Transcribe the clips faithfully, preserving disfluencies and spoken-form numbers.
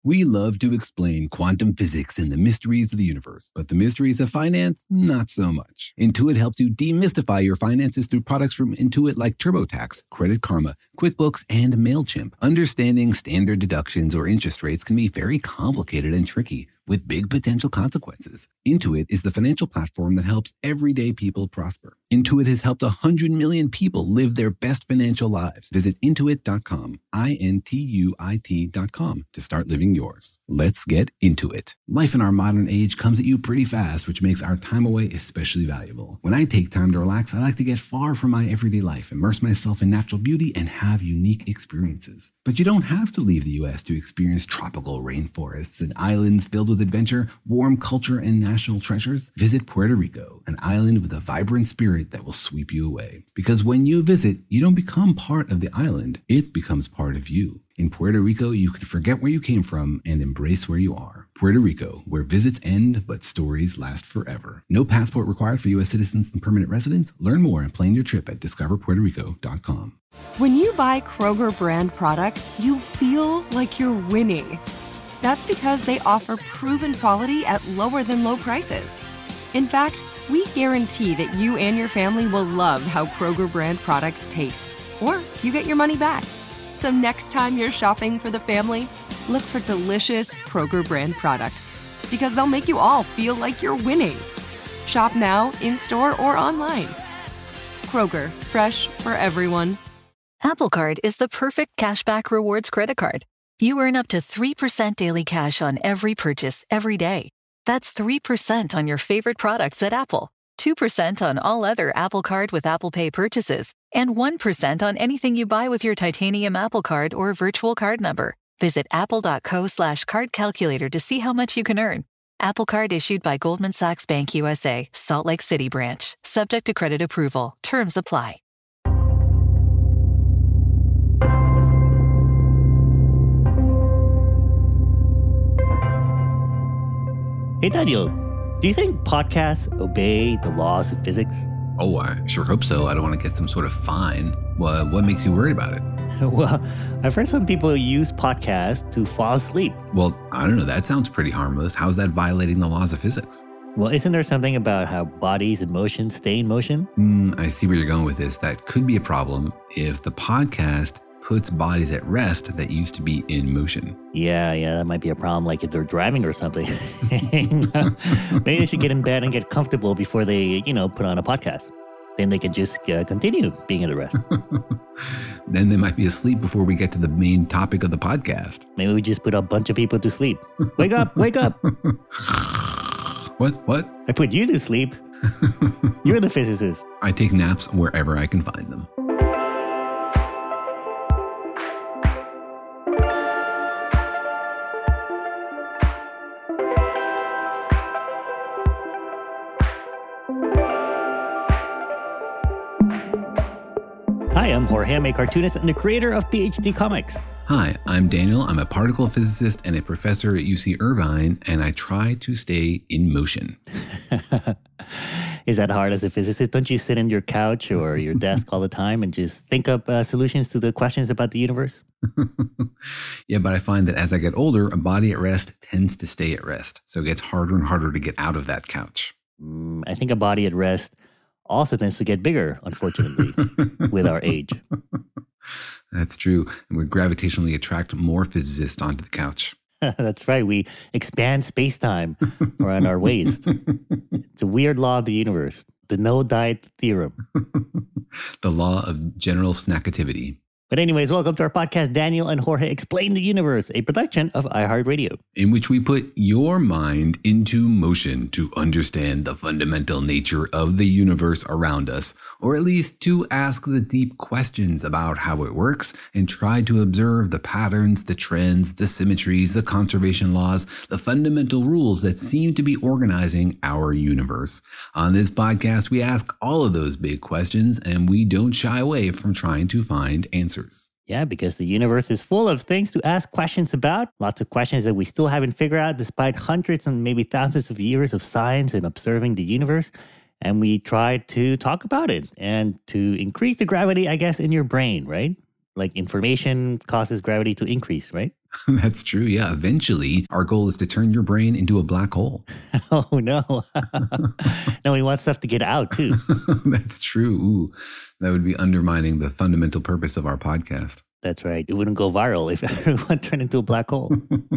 We love to explain quantum physics and the mysteries of the universe, but the mysteries of finance, not so much. Intuit helps you demystify your finances through products from Intuit like TurboTax, Credit Karma, QuickBooks, and MailChimp. Understanding standard deductions or interest rates can be very complicated and tricky, with big potential consequences. Intuit is the financial platform that helps everyday people prosper. Intuit has helped one hundred million people live their best financial lives. Visit intuit dot com, I N T U I T dot com, to start living yours. Let's get into it. Life in our modern age comes at you pretty fast, which makes our time away especially valuable. When I take time to relax, I like to get far from my everyday life, immerse myself in natural beauty, and have unique experiences. But you don't have to leave the U S to experience tropical rainforests and islands filled with adventure, warm culture, and national treasures. Visit Puerto Rico, an island with a vibrant spirit that will sweep you away. Because when you visit, you don't become part of the island, it becomes part of you. In Puerto Rico, you can forget where you came from and embrace where you are. Puerto Rico, where visits end, but stories last forever. No passport required for U S citizens and permanent residents. Learn more and plan your trip at discover puerto rico dot com. When you buy Kroger brand products, you feel like you're winning. That's because they offer proven quality at lower than low prices. In fact, we guarantee that you and your family will love how Kroger brand products taste, or you get your money back. So next time you're shopping for the family, look for delicious Kroger brand products, because they'll make you all feel like you're winning. Shop now, in-store, or online. Kroger, fresh for everyone. Apple Card is the perfect cashback rewards credit card. You earn up to three percent daily cash on every purchase every day. That's three percent on your favorite products at Apple, two percent on all other Apple Card with Apple Pay purchases, and one percent on anything you buy with your titanium Apple Card or virtual card number. Visit apple.co slash card calculator to see how much you can earn. Apple Card issued by Goldman Sachs Bank U S A, Salt Lake City branch. Subject to credit approval. Terms apply. Hey, Daniel, do you think podcasts obey the laws of physics? Oh, I sure hope so. I don't want to get some sort of fine. What, what makes you worried about it? Well, I've heard some people use podcasts to fall asleep. Well, I don't know. That sounds pretty harmless. How's that violating the laws of physics? Well, isn't there something about how bodies and motion stay in motion? Mm, I see where you're going with this. That could be a problem if the podcast puts bodies at rest that used to be in motion. Yeah, yeah, that might be a problem, like if they're driving or something. Maybe they should get in bed and get comfortable before they, you know, put on a podcast. Then they can just uh, continue being at rest. Then they might be asleep before we get to the main topic of the podcast. Maybe we just put a bunch of people to sleep. Wake up, wake up. What, what? I put you to sleep. You're the physicist. I take naps wherever I can find them. Hi, I'm Jorge. I'm a cartoonist and the creator of P H D Comics. Hi, I'm Daniel. I'm a particle physicist and a professor at U C Irvine, and I try to stay in motion. Is that hard as a physicist? Don't you sit in your couch or your desk all the time and just think up uh, solutions to the questions about the universe? Yeah, but I find that as I get older, a body at rest tends to stay at rest. So it gets harder and harder to get out of that couch. Mm, I think a body at rest also tends to get bigger, unfortunately, with our age. That's true. And we gravitationally attract more physicists onto the couch. That's right. We expand space-time around our waist. It's a weird law of the universe. The no-diet theorem. The law of general snackativity. But anyways, welcome to our podcast, Daniel and Jorge Explain the Universe, a production of iHeartRadio. In which we put your mind into motion to understand the fundamental nature of the universe around us, or at least to ask the deep questions about how it works and try to observe the patterns, the trends, the symmetries, the conservation laws, the fundamental rules that seem to be organizing our universe. On this podcast, we ask all of those big questions, and we don't shy away from trying to find answers. Yeah, because the universe is full of things to ask questions about. Lots of questions that we still haven't figured out despite hundreds and maybe thousands of years of science and observing the universe. And we try to talk about it and to increase the gravity, I guess, in your brain, right? Like information causes gravity to increase, right? That's true. Yeah. Eventually, our goal is to turn your brain into a black hole. Oh, no. No, we want stuff to get out, too. That's true. Ooh, that would be undermining the fundamental purpose of our podcast. That's right. It wouldn't go viral if everyone turned into a black hole.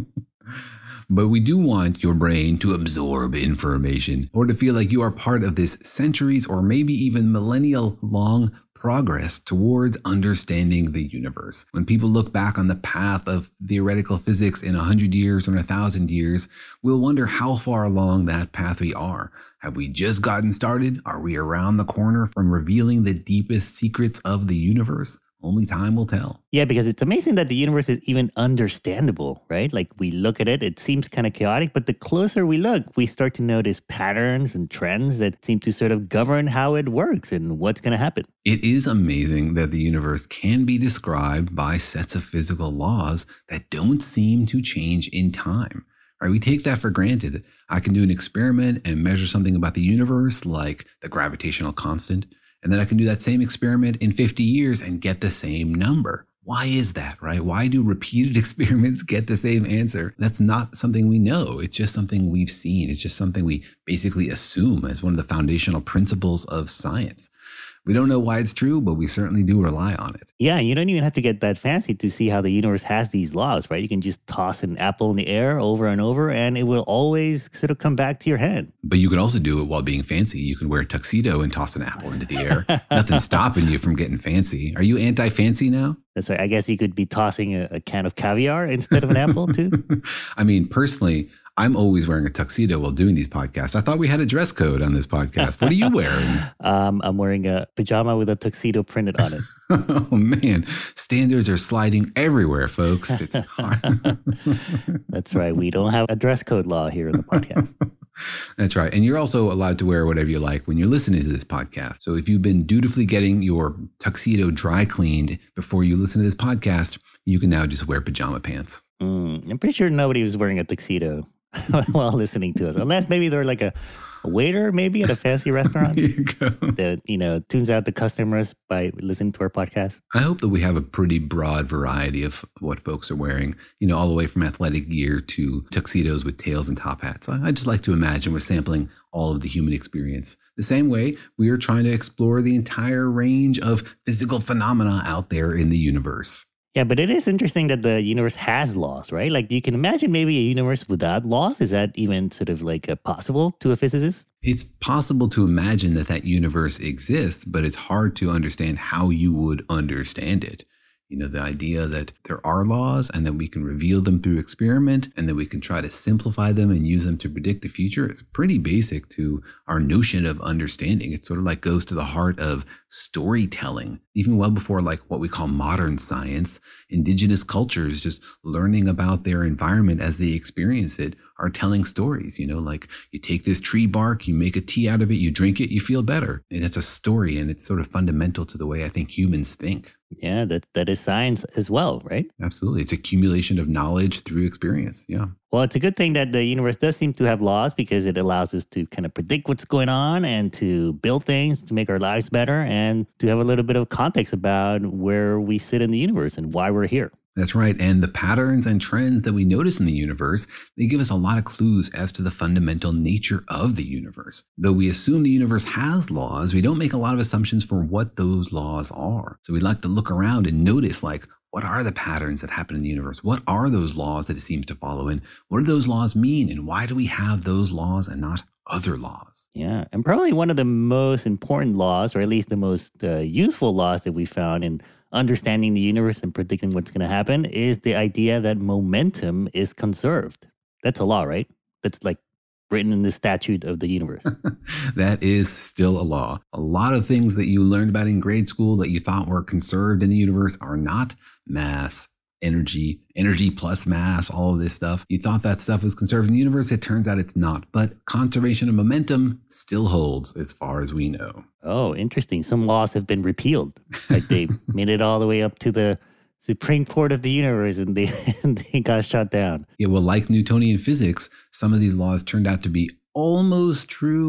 But we do want your brain to absorb information or to feel like you are part of this centuries or maybe even millennial long progress towards understanding the universe. When people look back on the path of theoretical physics in a hundred years or a thousand years, we'll wonder how far along that path we are. Have we just gotten started? Are we around the corner from revealing the deepest secrets of the universe? Only time will tell. Yeah, because it's amazing that the universe is even understandable, right? Like we look at it, it seems kind of chaotic, but the closer we look, we start to notice patterns and trends that seem to sort of govern how it works and what's going to happen. It is amazing that the universe can be described by sets of physical laws that don't seem to change in time. Right, we take that for granted. I can do an experiment and measure something about the universe, like the gravitational constant. And then I can do that same experiment in fifty years and get the same number. Why is that, right? Why do repeated experiments get the same answer? That's not something we know. It's just something we've seen. It's just something we basically assume as one of the foundational principles of science. We don't know why it's true, but we certainly do rely on it. Yeah, you don't even have to get that fancy to see how the universe has these laws, right? You can just toss an apple in the air over and over, and it will always sort of come back to your head. But you could also do it while being fancy. You can wear a tuxedo and toss an apple into the air. Nothing's stopping you from getting fancy. Are you anti-fancy now? That's right. I guess you could be tossing a, a can of caviar instead of an apple, too. I mean, personally, I'm always wearing a tuxedo while doing these podcasts. I thought we had a dress code on this podcast. What are you wearing? um, I'm wearing a pajama with a tuxedo printed on it. Oh, man. Standards are sliding everywhere, folks. It's hard. That's right. We don't have a dress code law here in the podcast. That's right. And you're also allowed to wear whatever you like when you're listening to this podcast. So if you've been dutifully getting your tuxedo dry cleaned before you listen to this podcast, you can now just wear pajama pants. Mm, I'm pretty sure nobody was wearing a tuxedo while listening to us, unless maybe they're like a, a waiter, maybe at a fancy restaurant There you go. that, you know, tunes out the customers by listening to our podcast. I hope that we have a pretty broad variety of what folks are wearing, you know, all the way from athletic gear to tuxedos with tails and top hats. I, I just like to imagine we're sampling all of the human experience. The same way we are trying to explore the entire range of physical phenomena out there in the universe. Yeah, but it is interesting that the universe has laws, right? Like you can imagine maybe a universe without laws. Is that even sort of like a possible to a physicist? It's possible to imagine that that universe exists, but it's hard to understand how you would understand it. You know, the idea that there are laws and that we can reveal them through experiment and that we can try to simplify them and use them to predict the future is pretty basic to our notion of understanding. It sort of like goes to the heart of storytelling. Even well before like what we call modern science, indigenous cultures just learning about their environment as they experience it are telling stories. You know, like you take this tree bark, you make a tea out of it, you drink it, you feel better. And it's a story, and it's sort of fundamental to the way I think humans think. Yeah, that that is science as well, right? Absolutely. It's accumulation of knowledge through experience. Yeah. Well, it's a good thing that the universe does seem to have laws because it allows us to kind of predict what's going on and to build things to make our lives better and to have a little bit of context about where we sit in the universe and why we're here. That's right. And the patterns and trends that we notice in the universe, they give us a lot of clues as to the fundamental nature of the universe. Though we assume the universe has laws, we don't make a lot of assumptions for what those laws are. So we like to look around and notice, like, what are the patterns that happen in the universe? What are those laws that it seems to follow? And what do those laws mean? And why do we have those laws and not other laws? Yeah. And probably one of the most important laws, or at least the most uh, useful laws that we found in understanding the universe and predicting what's going to happen, is the idea that momentum is conserved. That's a law, right? That's like written in the statute of the universe. That is still a law. A lot of things that you learned about in grade school that you thought were conserved in the universe are not. Mass, energy, energy plus mass, all of this stuff. You thought that stuff was conserved in the universe. It turns out it's not. But conservation of momentum still holds as far as we know. Oh, interesting. Some laws have been repealed. Like they made it all the way up to the Supreme Court of the universe and they, and they got shut down. Yeah, well, like Newtonian physics, some of these laws turned out to be almost true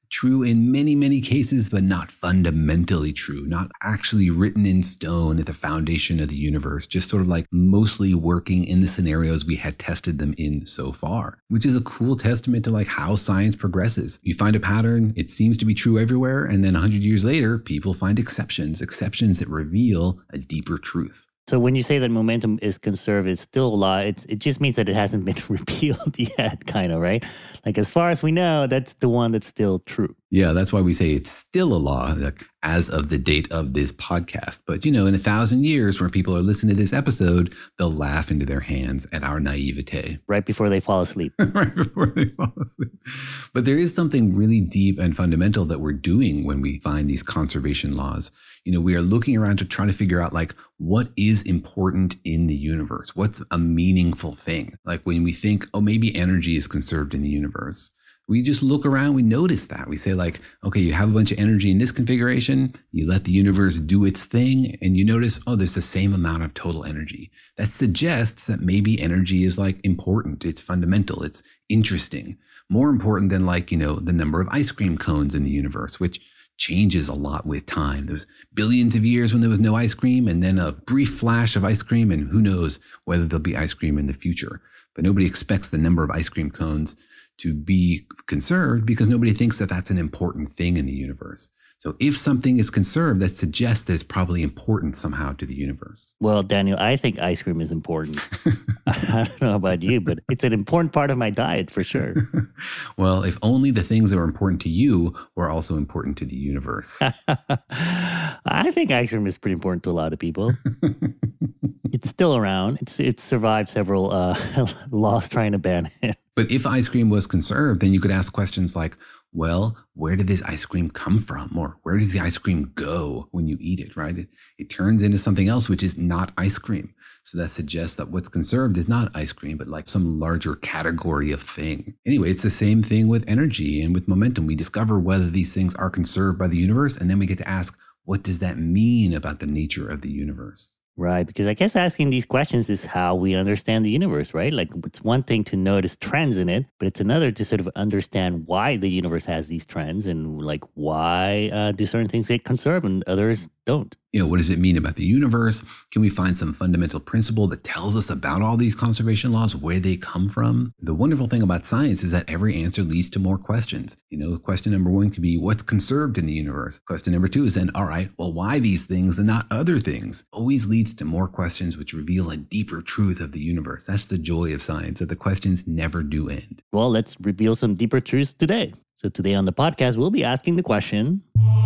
True in many, many cases, but not fundamentally true, not actually written in stone at the foundation of the universe, just sort of like mostly working in the scenarios we had tested them in so far, which is a cool testament to like how science progresses. You find a pattern, it seems to be true everywhere, and then a hundred years later, people find exceptions, exceptions that reveal a deeper truth. So when you say that momentum is conserved, it's still a law. It's, it just means that it hasn't been repealed yet, kind of, right? Like as far as we know, that's the one that's still true. Yeah, that's why we say it's still a law, like, as of the date of this podcast. But, you know, in a thousand years, when people are listening to this episode, they'll laugh into their hands at our naivete. Right before they fall asleep. Right before they fall asleep. But there is something really deep and fundamental that we're doing when we find these conservation laws. You know, we are looking around to try to figure out, like, what is important in the universe? What's a meaningful thing? Like when we think, oh, maybe energy is conserved in the universe. We just look around, we notice that. We say like, okay, you have a bunch of energy in this configuration, you let the universe do its thing, and you notice, oh, there's the same amount of total energy. That suggests that maybe energy is like important, it's fundamental, it's interesting. More important than like, you know, the number of ice cream cones in the universe, which changes a lot with time. There was billions of years when there was no ice cream, and then a brief flash of ice cream, and who knows whether there'll be ice cream in the future. But nobody expects the number of ice cream cones to be conserved because nobody thinks that that's an important thing in the universe. So if something is conserved, that suggests that it's probably important somehow to the universe. Well, Daniel, I think ice cream is important. I don't know about you, but it's an important part of my diet for sure. Well, if only the things that are important to you were also important to the universe. I think ice cream is pretty important to a lot of people. It's still around. It's it's survived several uh, laws trying to ban it. But if ice cream was conserved, then you could ask questions like, well, where did this ice cream come from? Or where does the ice cream go when you eat it, right? It, it turns into something else, which is not ice cream. So that suggests that what's conserved is not ice cream, but like some larger category of thing. Anyway, it's the same thing with energy and with momentum. We discover whether these things are conserved by the universe, and then we get to ask, what does that mean about the nature of the universe? Right, because I guess asking these questions is how we understand the universe, right? Like it's one thing to notice trends in it, but it's another to sort of understand why the universe has these trends and like why uh, do certain things get conserved and others don't. You know, what does it mean about the universe? Can we find some fundamental principle that tells us about all these conservation laws, where they come from? The wonderful thing about science is that every answer leads to more questions. You know, question number one could be, what's conserved in the universe? Question number two is then, all right, well, why these things and not other things? Always leads to more questions which reveal a deeper truth of the universe. That's the joy of science, that the questions never do end. Well, let's reveal some deeper truths today. So today on the podcast, we'll be asking the question,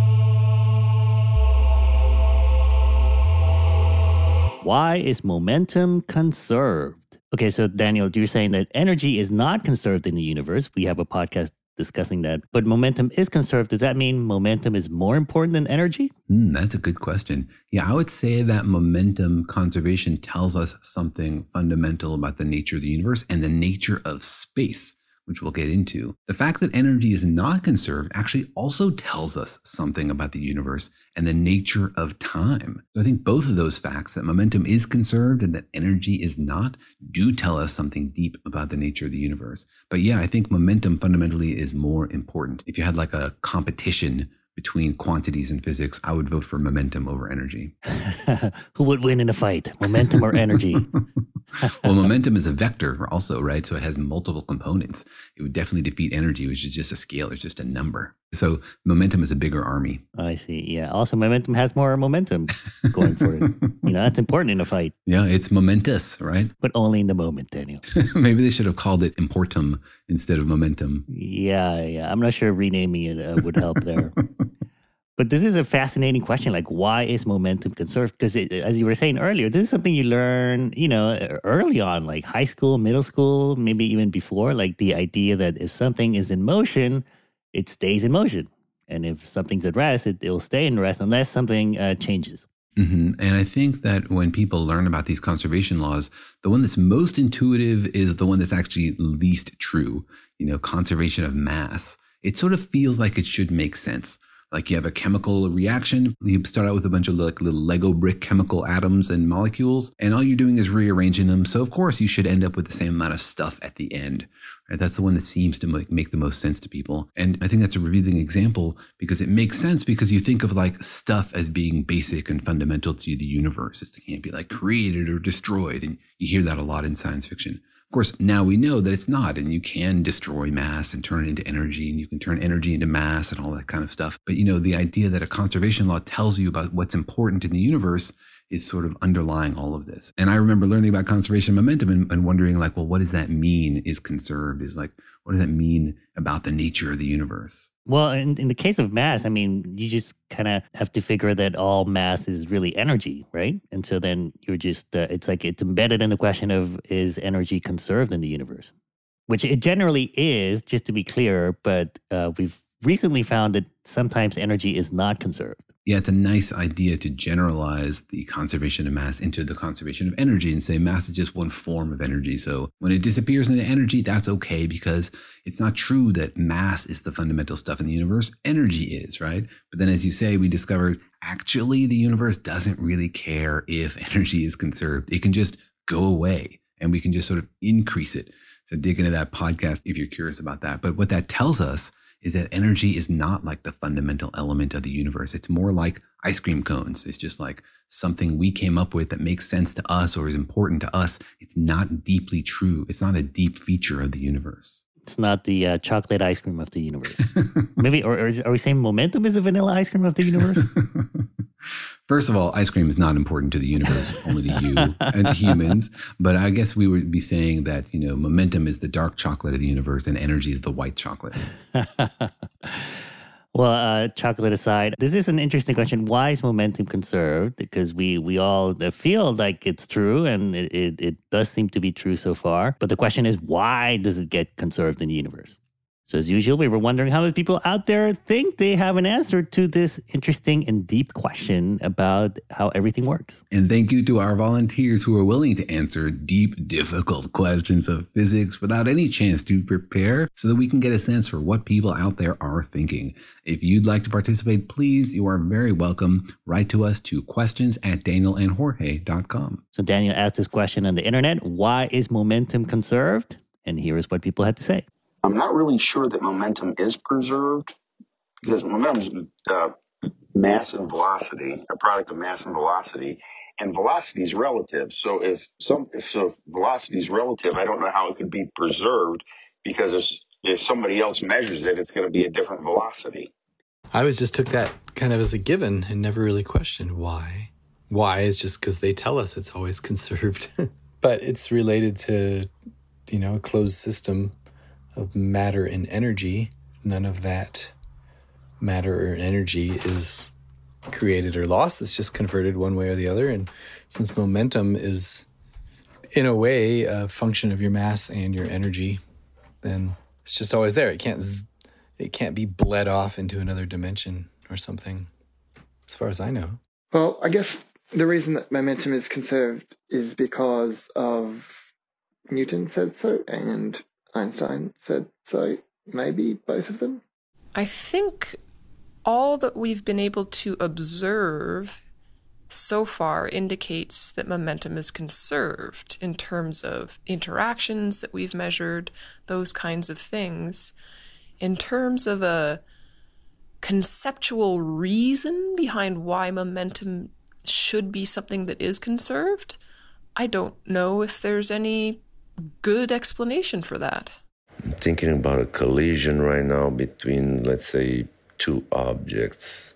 why is momentum conserved? Okay, so Daniel, you're saying that energy is not conserved in the universe. We have a podcast discussing that, but momentum is conserved. Does that mean momentum is more important than energy? Mm, that's a good question. Yeah, I would say that momentum conservation tells us something fundamental about the nature of the universe and the nature of space, which we'll get into. The fact that energy is not conserved actually also tells us something about the universe and the nature of time. So I think both of those facts, that momentum is conserved and that energy is not, do tell us something deep about the nature of the universe. But yeah, I think momentum fundamentally is more important. If you had like a competition between quantities in physics, I would vote for momentum over energy. Who would win in a fight, momentum or energy? Well, momentum is a vector also, right? So it has multiple components. It would definitely defeat energy, which is just a scale. It's just a number. So momentum is a bigger army. I see. Yeah. Also, momentum has more momentum going for it. You know, that's important in a fight. Yeah, it's momentous, right? But only in the moment, Daniel. Maybe they should have called it importum instead of momentum. Yeah, yeah. I'm not sure renaming it uh, would help there. But this is a fascinating question. Like, why is momentum conserved? Because as you were saying earlier, this is something you learn, you know, early on, like high school, middle school, maybe even before, like the idea that if something is in motion, it stays in motion. And if something's at rest, it, it'll stay in rest unless something uh, changes. Mm-hmm. And I think that when people learn about these conservation laws, the one that's most intuitive is the one that's actually least true. You know, conservation of mass. It sort of feels like it should make sense. Like you have a chemical reaction, you start out with a bunch of like little Lego brick chemical atoms and molecules, and all you're doing is rearranging them. So of course you should end up with the same amount of stuff at the end. Right? That's the one that seems to make, make the most sense to people. And I think that's a revealing example because it makes sense because you think of like stuff as being basic and fundamental to the universe. It can't be like created or destroyed. And you hear that a lot in science fiction. Of course, now we know that it's not, and you can destroy mass and turn it into energy, and you can turn energy into mass and all that kind of stuff. But, you know, the idea that a conservation law tells you about what's important in the universe is sort of underlying all of this. And I remember learning about conservation momentum and, and wondering like, well, what does that mean is conserved? Is like, what does that mean about the nature of the universe? Well, in, in the case of mass, I mean, you just kind of have to figure that all mass is really energy, right? And so then you're just, uh, it's like it's embedded in the question of, is energy conserved in the universe? Which it generally is, just to be clear, but uh, we've recently found that sometimes energy is not conserved. Yeah, it's a nice idea to generalize the conservation of mass into the conservation of energy and say mass is just one form of energy. So when it disappears into energy, that's okay because it's not true that mass is the fundamental stuff in the universe. Energy is, right? But then as you say, we discovered actually the universe doesn't really care if energy is conserved. It can just go away and we can just sort of increase it. So dig into that podcast if you're curious about that. But what that tells us is that energy is not like the fundamental element of the universe. It's more like ice cream cones. It's just like something we came up with that makes sense to us or is important to us. It's not deeply true. It's not a deep feature of the universe. It's not the uh, chocolate ice cream of the universe. Maybe, or, or is, are we saying momentum is the vanilla ice cream of the universe? First of all, ice cream is not important to the universe, only to you and to humans. But I guess we would be saying that, you know, momentum is the dark chocolate of the universe and energy is the white chocolate. Well, uh, chocolate aside, this is an interesting question. Why is momentum conserved? Because we we all feel like it's true, and it, it, it does seem to be true so far. But the question is, why does it get conserved in the universe? So as usual, we were wondering how many people out there think they have an answer to this interesting and deep question about how everything works. And thank you to our volunteers who are willing to answer deep, difficult questions of physics without any chance to prepare so that we can get a sense for what people out there are thinking. If you'd like to participate, please, you are very welcome. Write to us to questions at daniel and jorge dot com. So Daniel asked this question on the internet, why is momentum conserved? And here is what people had to say. I'm not really sure that momentum is preserved because momentum is uh, mass and velocity, a product of mass and velocity, and velocity is relative. So if some, if so, if velocity is relative, I don't know how it could be preserved because if, if somebody else measures it, it's going to be a different velocity. I always just took that kind of as a given and never really questioned why. Why is just because they tell us it's always conserved, but it's related to, you know, a closed system of matter and energy. None of that matter or energy is created or lost. It's just converted one way or the other. And since momentum is, in a way, a function of your mass and your energy, then it's just always there. It can't, it can't be bled off into another dimension or something, as far as I know. Well, I guess the reason that momentum is conserved is because of Newton said so and Einstein said so, maybe both of them? I think all that we've been able to observe so far indicates that momentum is conserved in terms of interactions that we've measured, those kinds of things. In terms of a conceptual reason behind why momentum should be something that is conserved, I don't know if there's any good explanation for that. I'm thinking about a collision right now between, let's say, two objects,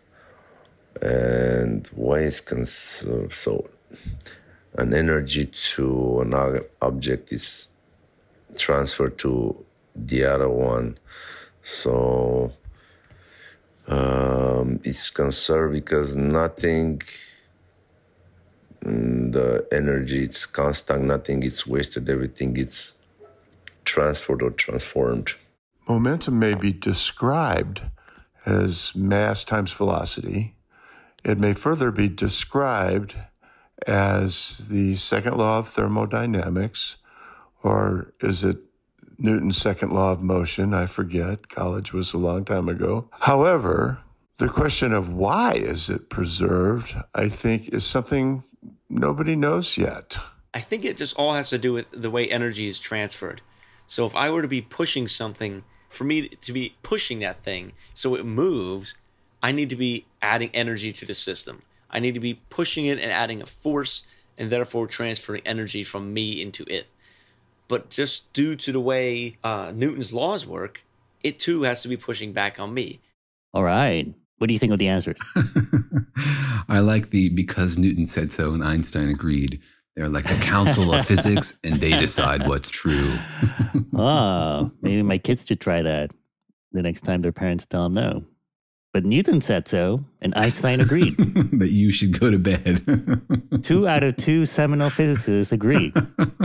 and why is conserved? So an energy to another object is transferred to the other one. So um, it's conserved because nothing, the energy, it's constant, nothing gets wasted, everything gets transferred or transformed. Momentum may be described as mass times velocity. It may further be described as the second law of thermodynamics, or is it Newton's second law of motion? I forget. College was a long time ago. However, The question of why is it preserved, I think, is something nobody knows yet. I think it just all has to do with the way energy is transferred. So if I were to be pushing something, for me to be pushing that thing so it moves, I need to be adding energy to the system. I need to be pushing it and adding a force and therefore transferring energy from me into it. But just due to the way uh, Newton's laws work, it too has to be pushing back on me. All right. What do you think of the answers? I like the because Newton said so and Einstein agreed. They're like the council of physics and they decide what's true. Oh, maybe my kids should try that the next time their parents tell them no. But Newton said so and Einstein agreed. That you should go to bed. Two out of two seminal physicists agreed.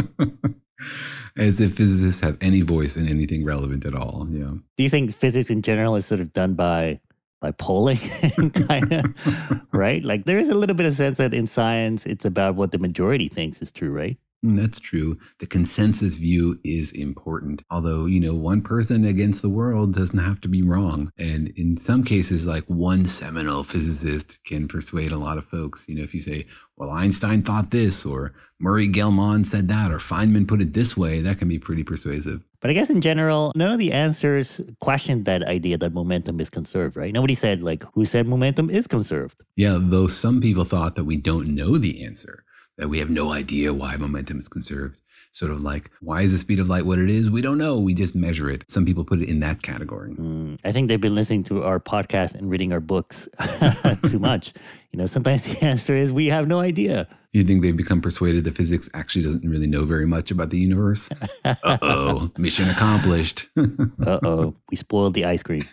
As if physicists have any voice in anything relevant at all. Yeah. Do you think physics in general is sort of done by by polling, kind of, right? Like there is a little bit of sense that in science, it's about what the majority thinks is true, right? That's true. The consensus view is important. Although, you know, one person against the world doesn't have to be wrong. And in some cases, like one seminal physicist can persuade a lot of folks. You know, if you say, well, Einstein thought this, or Murray Gell-Mann said that, or Feynman put it this way, that can be pretty persuasive. But I guess in general, none of the answers questioned that idea that momentum is conserved, right? Nobody said, like, who said momentum is conserved? Yeah, though some people thought that we don't know the answer, that we have no idea why momentum is conserved. Sort of like, why is the speed of light what it is? We don't know. We just measure it. Some people put it in that category. Mm, I think they've been listening to our podcast and reading our books too much. You know, sometimes the answer is we have no idea. You think they've become persuaded that physics actually doesn't really know very much about the universe? Uh-oh, mission accomplished. Uh-oh, we spoiled the ice cream.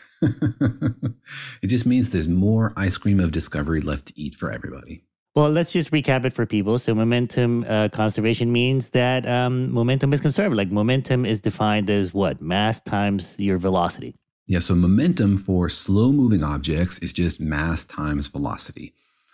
It just means there's more ice cream of discovery left to eat for everybody. Well, let's just recap it for people. So momentum uh, conservation means that um, momentum is conserved. Like momentum is defined as what? Mass times your velocity. Yeah, so momentum for slow-moving objects is just mass times velocity.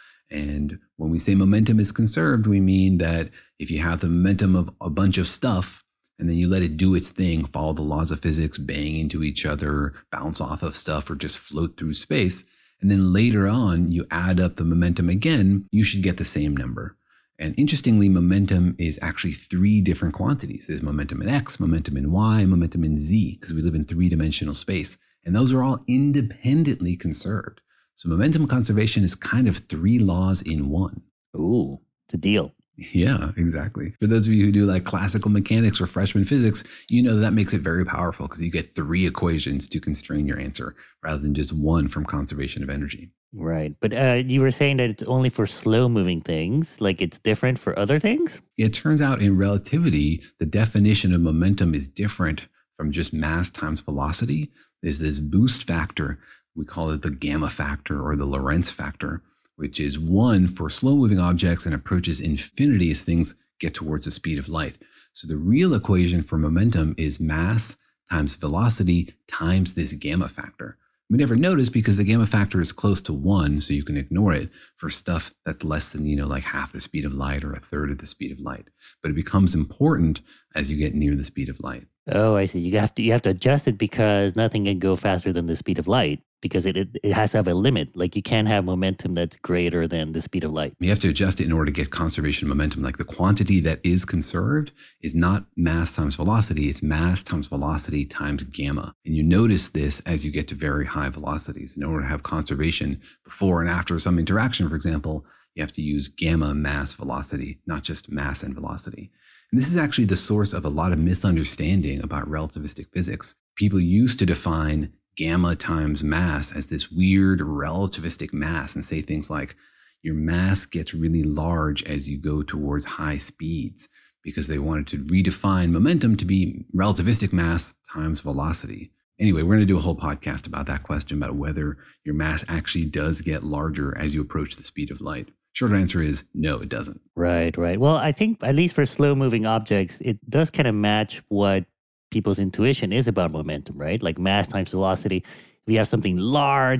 And when we say momentum is conserved, we mean that if you have the momentum of a bunch of stuff and then you let it do its thing, follow the laws of physics, bang into each other, bounce off of stuff, or just float through space, and then later on, you add up the momentum again, you should get the same number. And interestingly, momentum is actually three different quantities. There's momentum in X, momentum in Y, momentum in Z, because we live in three-dimensional space. And those are all independently conserved. So momentum conservation is kind of three laws in one. Ooh, it's a deal. Yeah, exactly. For those of you who do like classical mechanics or freshman physics, you know that makes it very powerful because you get three equations to constrain your answer rather than just one from conservation of energy. Right. But uh, you were saying that it's only for slow moving things, like it's different for other things? It turns out in relativity, the definition of momentum is different from just mass times velocity. There's this boost factor. We call it the gamma factor or the Lorentz factor, which is one for slow-moving objects and approaches infinity as things get towards the speed of light. So the real equation for momentum is mass times velocity times this gamma factor. We never notice because the gamma factor is close to one, so you can ignore it for stuff that's less than, you know, like half the speed of light or a third of the speed of light. But it becomes important as you get near the speed of light. Oh, I see. You have to you have to adjust it because nothing can go faster than the speed of light because it, it it has to have a limit. Like you can't have momentum that's greater than the speed of light. You have to adjust it in order to get conservation momentum. Like the quantity that is conserved is not mass times velocity. It's mass times velocity times gamma. And you notice this as you get to very high velocities. In order to have conservation before and after some interaction, for example, you have to use gamma mass velocity, not just mass and velocity. And this is actually the source of a lot of misunderstanding about relativistic physics. People used to define gamma times mass as this weird relativistic mass and say things like, your mass gets really large as you go towards high speeds, because they wanted to redefine momentum to be relativistic mass times velocity. Anyway, we're going to do a whole podcast about that question, about whether your mass actually does get larger as you approach the speed of light. Short answer is no, it doesn't. Right, right. Well, I think at least for slow-moving objects, it does kind of match what people's intuition is about momentum, right? Like mass times velocity. If you have something large,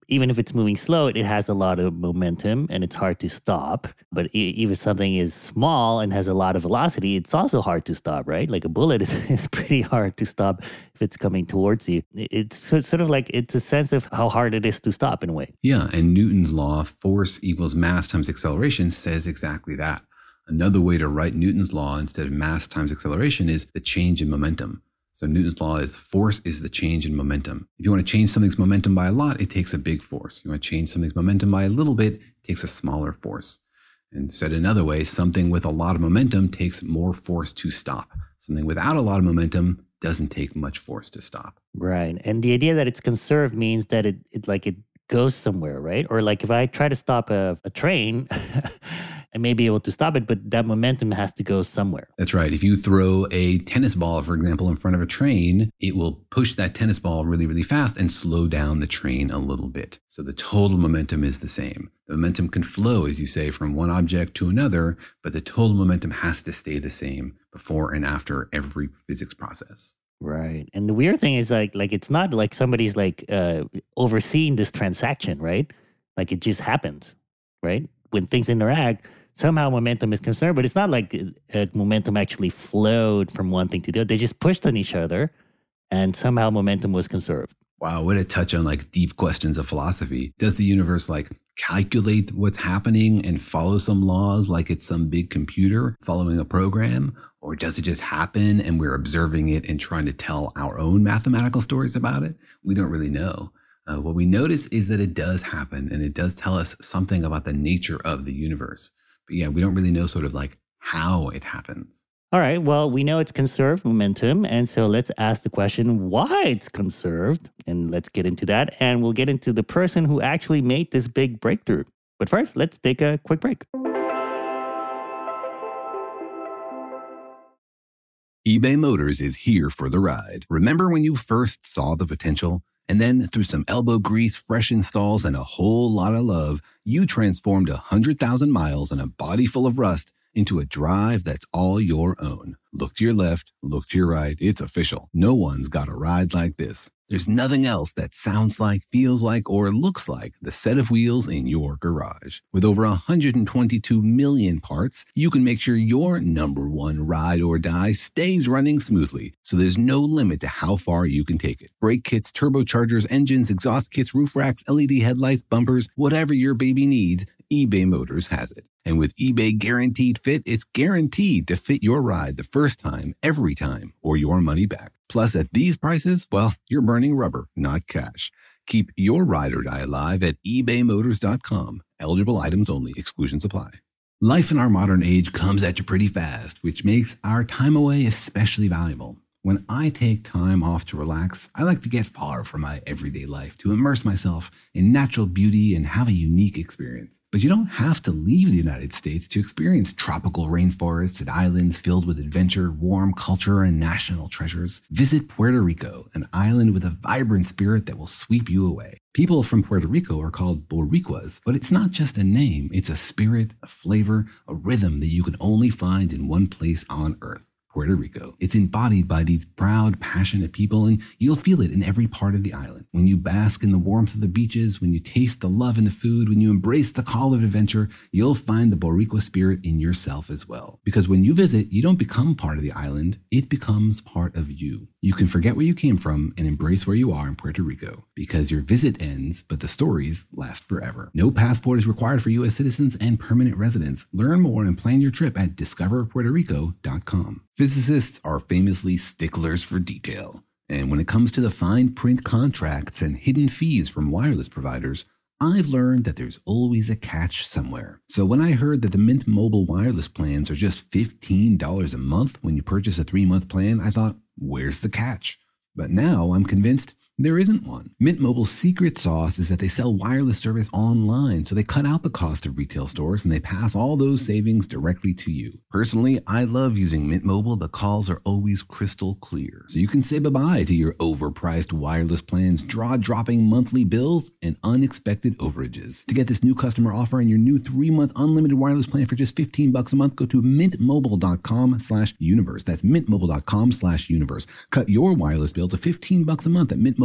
even if it's moving slow, it has a lot of momentum and it's hard to stop. But even if something is small and has a lot of velocity, it's also hard to stop, right? Like a bullet is, is pretty hard to stop if it's coming towards you. It's sort of like, it's a sense of how hard it is to stop in a way. Yeah, and Newton's law, force equals mass times acceleration, says exactly that. Another way to write Newton's law instead of mass times acceleration is the change in momentum. So Newton's law is force is the change in momentum. If you want to change something's momentum by a lot, it takes a big force. You want to change something's momentum by a little bit, it takes a smaller force. And said another way, something with a lot of momentum takes more force to stop. Something without a lot of momentum doesn't take much force to stop. Right. And the idea that it's conserved means that it, it like it goes somewhere, right? Or like if I try to stop a, a train, I may be able to stop it, but that momentum has to go somewhere. That's right. If you throw a tennis ball, for example, in front of a train, it will push that tennis ball really, really fast and slow down the train a little bit. So the total momentum is the same. The momentum can flow, as you say, from one object to another, but the total momentum has to stay the same before and after every physics process. Right. And the weird thing is like, like it's not like somebody's like uh, overseeing this transaction, right? Like it just happens, right? When things interact, somehow momentum is conserved, but it's not like uh, momentum actually flowed from one thing to the other. They just pushed on each other and somehow momentum was conserved. Wow, what a touch on like deep questions of philosophy. Does the universe like calculate what's happening and follow some laws like it's some big computer following a program? Or does it just happen and we're observing it and trying to tell our own mathematical stories about it? We don't really know. Uh, what we notice is that it does happen and it does tell us something about the nature of the universe. But yeah, we don't really know sort of like how it happens. All right, well, we know it's conserved momentum. And so let's ask the question why it's conserved. And let's get into that. And we'll get into the person who actually made this big breakthrough. But first, let's take a quick break. eBay Motors is here for the ride. Remember when you first saw the potential? And then through some elbow grease, fresh installs, and a whole lot of love, you transformed one hundred thousand miles and a body full of rust into a drive that's all your own. Look to your left, look to your right. It's official. No one's got a ride like this. There's nothing else that sounds like, feels like, or looks like the set of wheels in your garage. With over one hundred twenty-two million parts, you can make sure your number one ride or die stays running smoothly, so there's no limit to how far you can take it. Brake kits, turbochargers, engines, exhaust kits, roof racks, L E D headlights, bumpers, whatever your baby needs, eBay Motors has it. And with eBay Guaranteed Fit, it's guaranteed to fit your ride the first time, every time, or your money back. Plus, at these prices, well, you're burning rubber, not cash. Keep your ride or die alive at ebay motors dot com. Eligible items only. Exclusions apply. Life in our modern age comes at you pretty fast, which makes our time away especially valuable. When I take time off to relax, I like to get far from my everyday life, to immerse myself in natural beauty and have a unique experience. But you don't have to leave the United States to experience tropical rainforests and islands filled with adventure, warm culture, and national treasures. Visit Puerto Rico, an island with a vibrant spirit that will sweep you away. People from Puerto Rico are called Boricuas, but it's not just a name. It's a spirit, a flavor, a rhythm that you can only find in one place on Earth. Puerto Rico. It's embodied by these proud, passionate people, and you'll feel it in every part of the island. When you bask in the warmth of the beaches, when you taste the love in the food, when you embrace the call of adventure, you'll find the Boricua spirit in yourself as well. Because when you visit, you don't become part of the island, it becomes part of you. You can forget where you came from and embrace where you are in Puerto Rico, because your visit ends, but the stories last forever. No passport is required for U S citizens and permanent residents. Learn more and plan your trip at discover puerto rico dot com. Physicists are famously sticklers for detail. And when it comes to the fine print contracts and hidden fees from wireless providers, I've learned that there's always a catch somewhere. So when I heard that the Mint Mobile wireless plans are just fifteen dollars a month when you purchase a three-month plan, I thought, where's the catch? But now I'm convinced there isn't one. Mint Mobile's secret sauce is that they sell wireless service online, so they cut out the cost of retail stores and they pass all those savings directly to you. Personally, I love using Mint Mobile. The calls are always crystal clear, so you can say bye-bye to your overpriced wireless plans, jaw-dropping monthly bills, and unexpected overages. To get this new customer offer and your new three-month unlimited wireless plan for just fifteen bucks a month, go to mintmobile.com slash universe. That's mintmobile.com slash universe. Cut your wireless bill to fifteen bucks a month at mintmobile.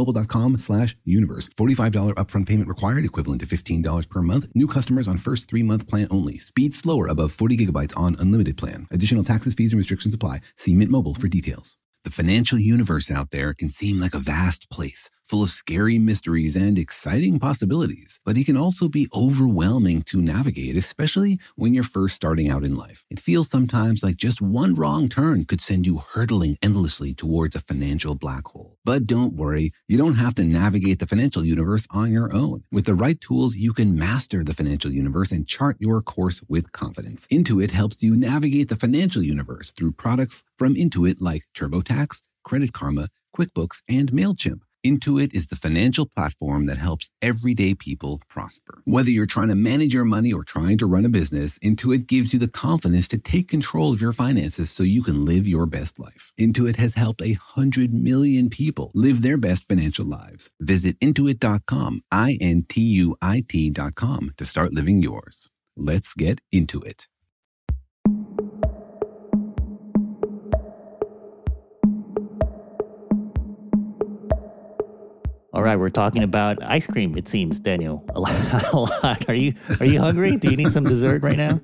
mintmobile.com slash universe. forty-five dollars upfront payment required, equivalent to fifteen dollars per month. New customers on first three-month plan only. Speed slower above forty gigabytes on unlimited plan. Additional taxes, fees, and restrictions apply. See Mint Mobile for details. The financial universe out there can seem like a vast place, full of scary mysteries and exciting possibilities, but it can also be overwhelming to navigate, especially when you're first starting out in life. It feels sometimes like just one wrong turn could send you hurtling endlessly towards a financial black hole. But don't worry, you don't have to navigate the financial universe on your own. With the right tools, you can master the financial universe and chart your course with confidence. Intuit helps you navigate the financial universe through products from Intuit like TurboTax, Credit Karma, QuickBooks, and MailChimp. Intuit is the financial platform that helps everyday people prosper. Whether you're trying to manage your money or trying to run a business, Intuit gives you the confidence to take control of your finances so you can live your best life. Intuit has helped a hundred million people live their best financial lives. Visit intuit dot com, I N T U I T dot com to start living yours. Let's get into it. All right, we're talking about ice cream, it seems, Daniel. A lot. A lot. Are you are you hungry? Do you need some dessert right now?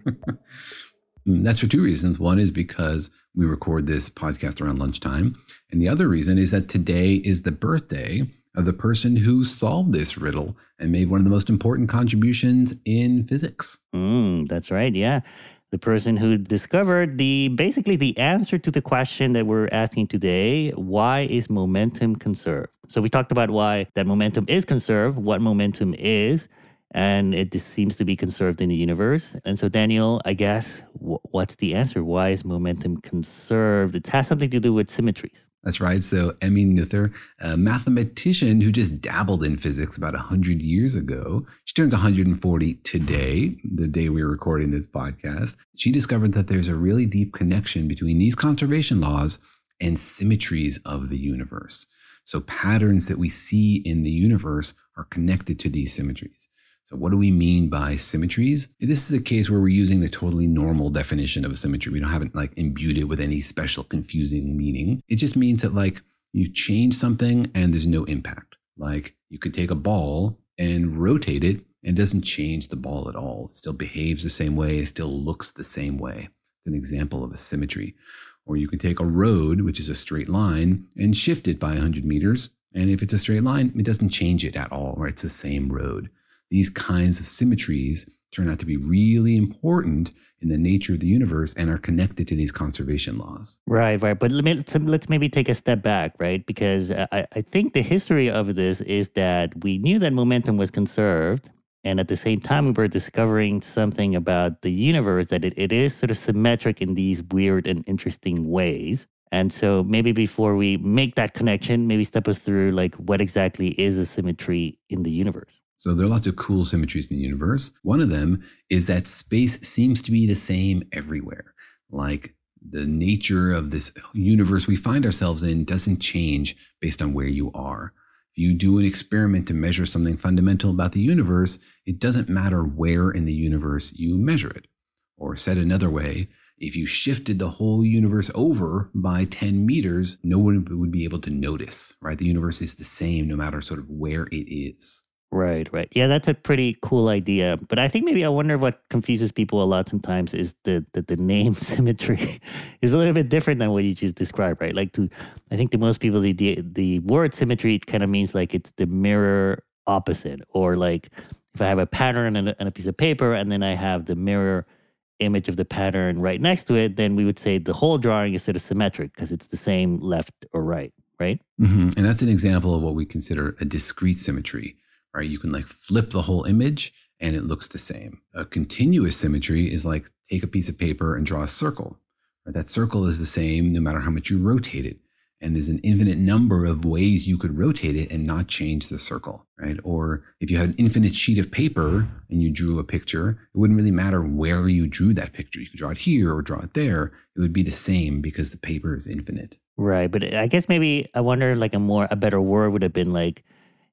That's for two reasons. One is because we record this podcast around lunchtime. And the other reason is that today is the birthday of the person who solved this riddle and made one of the most important contributions in physics. Mm, that's right, yeah. The person who discovered the basically the answer to the question that we're asking today, why is momentum conserved? So we talked about why that momentum is conserved, what momentum is, and it just seems to be conserved in the universe. And so, Daniel, I guess, w- what's the answer? Why is momentum conserved? It has something to do with symmetries. That's right. So Emmy Noether, a mathematician who just dabbled in physics about one hundred years ago, she turns one hundred forty today, the day we're recording this podcast. She discovered that there's a really deep connection between these conservation laws and symmetries of the universe. So patterns that we see in the universe are connected to these symmetries. So what do we mean by symmetries? This is a case where we're using the totally normal definition of a symmetry. We don't haven't like imbued it with any special confusing meaning. It just means that like you change something and there's no impact. Like you could take a ball and rotate it and it doesn't change the ball at all. It still behaves the same way. It still looks the same way. It's an example of a symmetry. Or you can take a road, which is a straight line, and shift it by one hundred meters. And if it's a straight line, it doesn't change it at all, right? It's the same road. These kinds of symmetries turn out to be really important in the nature of the universe and are connected to these conservation laws. Right, right. But let me, let's maybe take a step back, right? Because I, I think the history of this is that we knew that momentum was conserved. And at the same time, we were discovering something about the universe, that it, it is sort of symmetric in these weird and interesting ways. And so maybe before we make that connection, maybe step us through like what exactly is a symmetry in the universe. So there are lots of cool symmetries in the universe. One of them is that space seems to be the same everywhere. Like the nature of this universe we find ourselves in doesn't change based on where you are. If you do an experiment to measure something fundamental about the universe, it doesn't matter where in the universe you measure it. Or said another way, if you shifted the whole universe over by ten meters, no one would be able to notice, right? The universe is the same no matter sort of where it is. Right, right. Yeah, that's a pretty cool idea. But I think maybe I wonder what confuses people a lot sometimes is the the, the name symmetry is a little bit different than what you just described, right? Like to, I think to most people, the the, the word symmetry kind of means like it's the mirror opposite. Or like if I have a pattern and a, and a piece of paper and then I have the mirror image of the pattern right next to it, then we would say the whole drawing is sort of symmetric because it's the same left or right, right? Mm-hmm. And that's an example of what we consider a discrete symmetry. Right, you can like flip the whole image and it looks the same. A continuous symmetry is like take a piece of paper and draw a circle. Right? That circle is the same no matter how much you rotate it. And there's an infinite number of ways you could rotate it and not change the circle, right? Or if you had an infinite sheet of paper and you drew a picture, it wouldn't really matter where you drew that picture. You could draw it here or draw it there. It would be the same because the paper is infinite. Right, but I guess maybe I wonder like a more, a better word would have been like,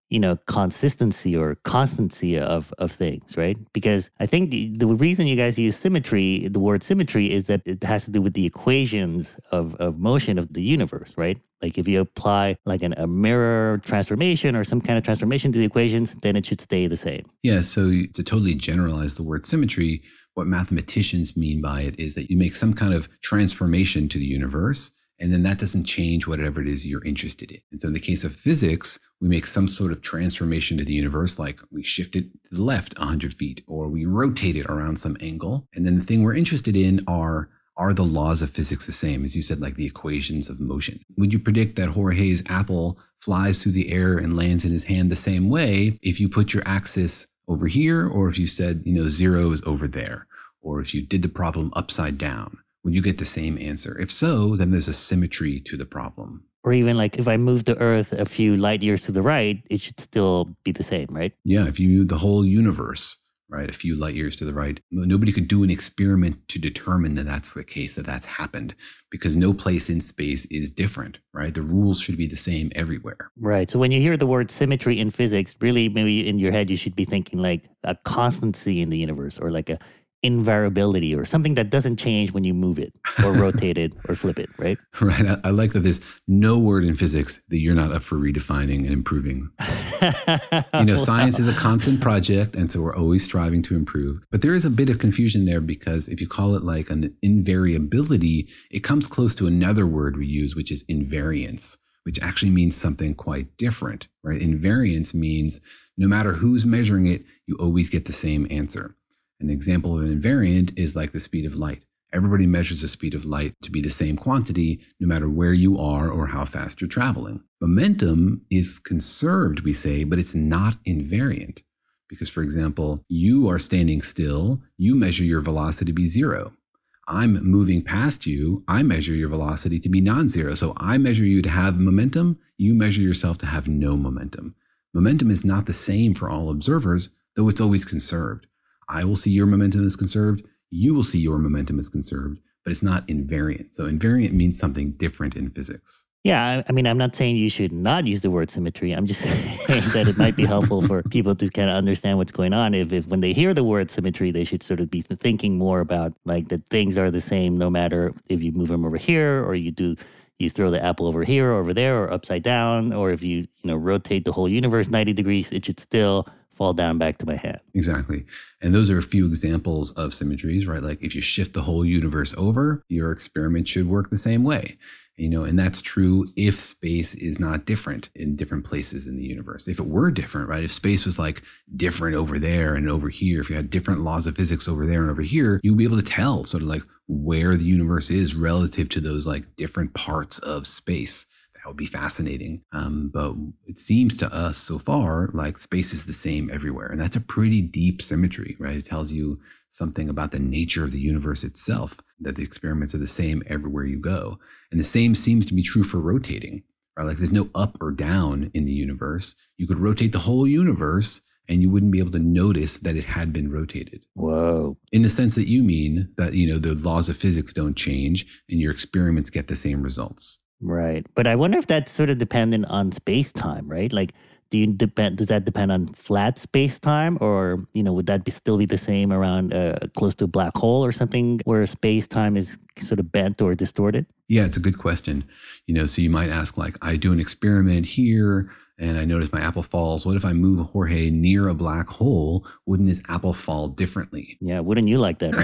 you know, consistency or constancy of, of things, right? Because I think the, the reason you guys use symmetry, the word symmetry, is that it has to do with the equations of, of motion of the universe, right? Like if you apply like an, a mirror transformation or some kind of transformation to the equations, then it should stay the same. Yeah, so to totally generalize the word symmetry, what mathematicians mean by it is that you make some kind of transformation to the universe, and then that doesn't change whatever it is you're interested in. And so in the case of physics, we make some sort of transformation to the universe, like we shift it to the left one hundred feet, or we rotate it around some angle. And then the thing we're interested in are, are the laws of physics the same? As you said, like the equations of motion. Would you predict that Jorge's apple flies through the air and lands in his hand the same way if you put your axis over here, or if you said, you know, zero is over there, or if you did the problem upside down? Would you get the same answer? If so, then there's a symmetry to the problem. Or even like if I move the Earth a few light years to the right, it should still be the same, right? Yeah, if you move the whole universe, right, a few light years to the right, nobody could do an experiment to determine that that's the case, that that's happened, because no place in space is different, right? The rules should be the same everywhere. Right. So when you hear the word symmetry in physics, really maybe in your head you should be thinking like a constancy in the universe, or like a invariability, or something that doesn't change when you move it or rotate it or flip it, right? Right. I, I like that there's no word in physics that you're not up for redefining and improving. You know, science is a constant project, and so we're always striving to improve. But there is a bit of confusion there, because if you call it like an invariability, it comes close to another word we use, which is invariance, which actually means something quite different, right? Invariance means no matter who's measuring it, you always get the same answer. An example of an invariant is like the speed of light. Everybody measures the speed of light to be the same quantity, no matter where you are or how fast you're traveling. Momentum is conserved, we say, but it's not invariant. Because, for example, you are standing still, you measure your velocity to be zero. I'm moving past you, I measure your velocity to be non-zero. So I measure you to have momentum, you measure yourself to have no momentum. Momentum is not the same for all observers, though it's always conserved. I will see your momentum as conserved, you will see your momentum as conserved, but it's not invariant. So invariant means something different in physics. Yeah, I mean, I'm not saying you should not use the word symmetry. I'm just saying that it might be helpful for people to kind of understand what's going on. If, if when they hear the word symmetry, they should sort of be thinking more about like that things are the same no matter if you move them over here, or you do you throw the apple over here or over there or upside down, or if you, you know, rotate the whole universe ninety degrees, it should still fall down back to my hand. Exactly. And those are a few examples of symmetries, right? Like if you shift the whole universe over, your experiment should work the same way. You know, and that's true if space is not different in different places in the universe. If it were different, right? If space was like different over there and over here, if you had different laws of physics over there and over here, you'd be able to tell sort of like where the universe is relative to those like different parts of space. That would be fascinating. Um, but it seems to us so far like space is the same everywhere. And that's a pretty deep symmetry, right? It tells you something about the nature of the universe itself, that the experiments are the same everywhere you go. And the same seems to be true for rotating, right? Like there's no up or down in the universe. You could rotate the whole universe and you wouldn't be able to notice that it had been rotated. Whoa. In the sense that you mean that, you know, the laws of physics don't change and your experiments get the same results. Right. But I wonder if that's sort of dependent on space-time, right? Like, do you depend, does that depend on flat space-time, or, you know, would that be still be the same around uh, close to a black hole or something where space-time is sort of bent or distorted? Yeah, it's a good question. You know, so you might ask, like, I do an experiment here and I notice my apple falls. What if I move Jorge near a black hole? Wouldn't his apple fall differently? Yeah, wouldn't you like that,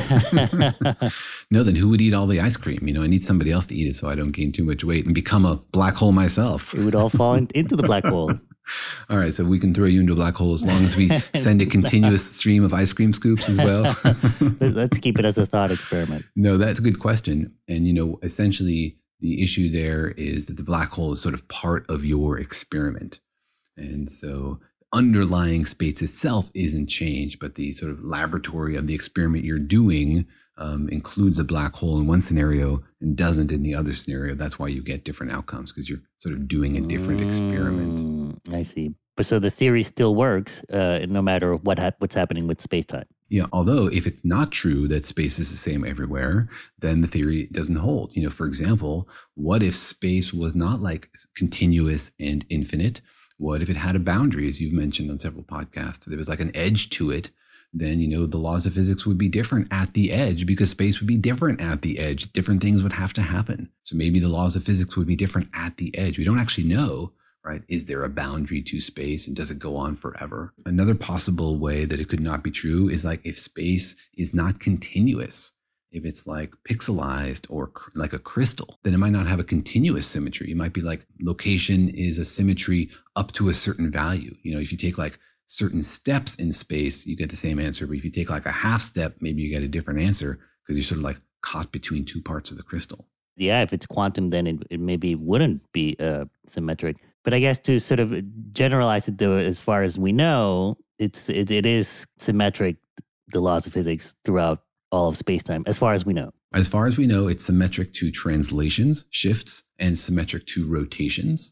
right? No, then who would eat all the ice cream? You know, I need somebody else to eat it so I don't gain too much weight and become a black hole myself. It would all fall in, into the black hole. All right, so we can throw you into a black hole as long as we send a continuous stream of ice cream scoops as well. Let's keep it as a thought experiment. No, that's a good question. And, you know, essentially the issue there is that the black hole is sort of part of your experiment. And so underlying space itself isn't changed, but the sort of laboratory of the experiment you're doing um, includes a black hole in one scenario and doesn't in the other scenario. That's why you get different outcomes, because you're sort of doing a different mm, experiment. I see. But so the theory still works uh, no matter what ha- what's happening with space-time. Yeah, although if it's not true that space is the same everywhere, then the theory doesn't hold. You know, for example, what if space was not like continuous and infinite? What if it had a boundary, as you've mentioned on several podcasts? There was like an edge to it. Then, you know, the laws of physics would be different at the edge because space would be different at the edge. Different things would have to happen. So maybe the laws of physics would be different at the edge. We don't actually know, right? Is there a boundary to space and does it go on forever? Another possible way that it could not be true is like if space is not continuous. If it's like pixelized or cr- like a crystal, then it might not have a continuous symmetry. It might be like location is a symmetry up to a certain value. You know, if you take like certain steps in space, you get the same answer. But if you take like a half step, maybe you get a different answer because you're sort of like caught between two parts of the crystal. Yeah, if it's quantum, then it, it maybe wouldn't be uh, symmetric. But I guess to sort of generalize it, though, as far as we know, it's it, it is symmetric, the laws of physics throughout all of space-time, as far as we know. As far as we know, it's symmetric to translations, shifts, and symmetric to rotations.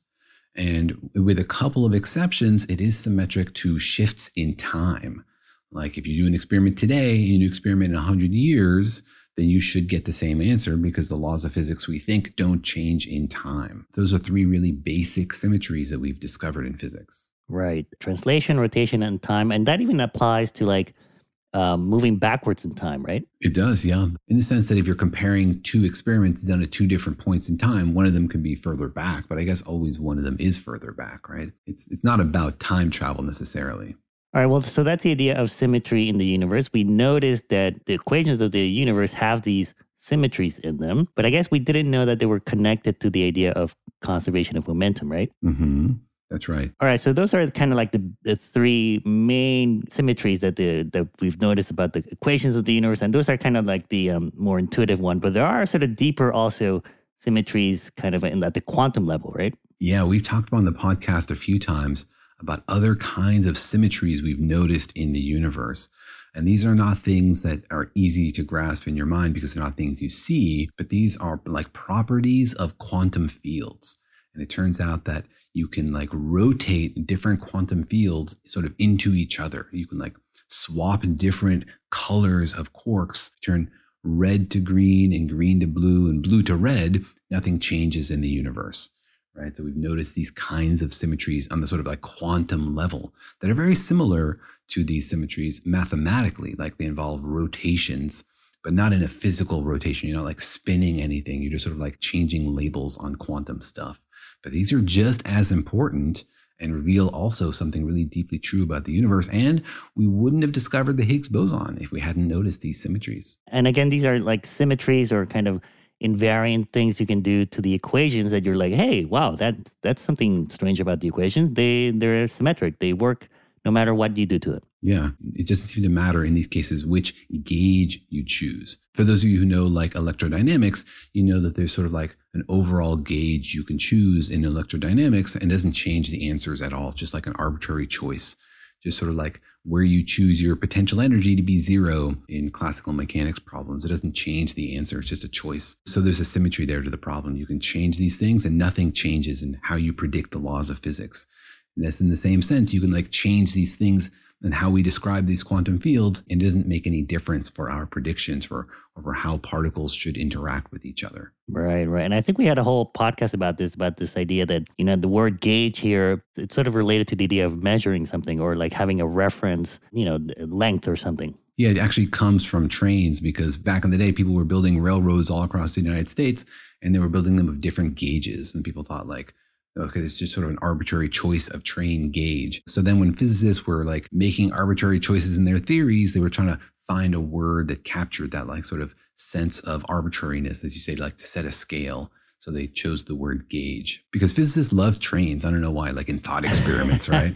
And with a couple of exceptions, it is symmetric to shifts in time. Like if you do an experiment today and you do an experiment in one hundred years, then you should get the same answer because the laws of physics, we think, don't change in time. Those are three really basic symmetries that we've discovered in physics. Right. Translation, rotation, and time. And that even applies to like um, moving backwards in time, right? It does, yeah. In the sense that if you're comparing two experiments done at two different points in time, one of them can be further back, but I guess always one of them is further back, right? It's it's not about time travel necessarily. All right, well, so that's the idea of symmetry in the universe. We noticed that the equations of the universe have these symmetries in them, but I guess we didn't know that they were connected to the idea of conservation of momentum, right? Mm-hmm. That's right. All right, so those are kind of like the, the three main symmetries that the that we've noticed about the equations of the universe, and those are kind of like the um, more intuitive one. But there are sort of deeper also symmetries kind of in, at the quantum level, right? Yeah, we've talked about on the podcast a few times about other kinds of symmetries we've noticed in the universe. And these are not things that are easy to grasp in your mind because they're not things you see, but these are like properties of quantum fields. And it turns out that you can like rotate different quantum fields sort of into each other. You can like swap different colors of quarks, turn red to green and green to blue and blue to red. Nothing changes in the universe, right? So we've noticed these kinds of symmetries on the sort of like quantum level that are very similar to these symmetries mathematically, like they involve rotations, but not in a physical rotation. You're not like spinning anything. You're just sort of like changing labels on quantum stuff. But these are just as important and reveal also something really deeply true about the universe. And we wouldn't have discovered the Higgs boson if we hadn't noticed these symmetries. And again, these are like symmetries or kind of invariant things you can do to the equations that you're like, hey, wow, that, that's something strange about the equations. They, they're symmetric. They work no matter what you do to them. Yeah, it doesn't seem to matter in these cases which gauge you choose. For those of you who know like electrodynamics, you know that there's sort of like an overall gauge you can choose in electrodynamics and doesn't change the answers at all, just like an arbitrary choice. Just sort of like where you choose your potential energy to be zero in classical mechanics problems. It doesn't change the answer, it's just a choice. So there's a symmetry there to the problem. You can change these things and nothing changes in how you predict the laws of physics. And that's in the same sense, you can like change these things and how we describe these quantum fields, and it doesn't make any difference for our predictions for over how particles should interact with each other. Right, right. And I think we had a whole podcast about this, about this idea that, you know, the word gauge here, it's sort of related to the idea of measuring something or like having a reference, you know, length or something. Yeah, it actually comes from trains because back in the day, people were building railroads all across the United States and they were building them of different gauges. And people thought like, okay, it's just sort of an arbitrary choice of train gauge. So then when physicists were like making arbitrary choices in their theories, they were trying to find a word that captured that like sort of sense of arbitrariness, as you say, like to set a scale. So they chose the word gauge because physicists love trains. I don't know why, like in thought experiments, right?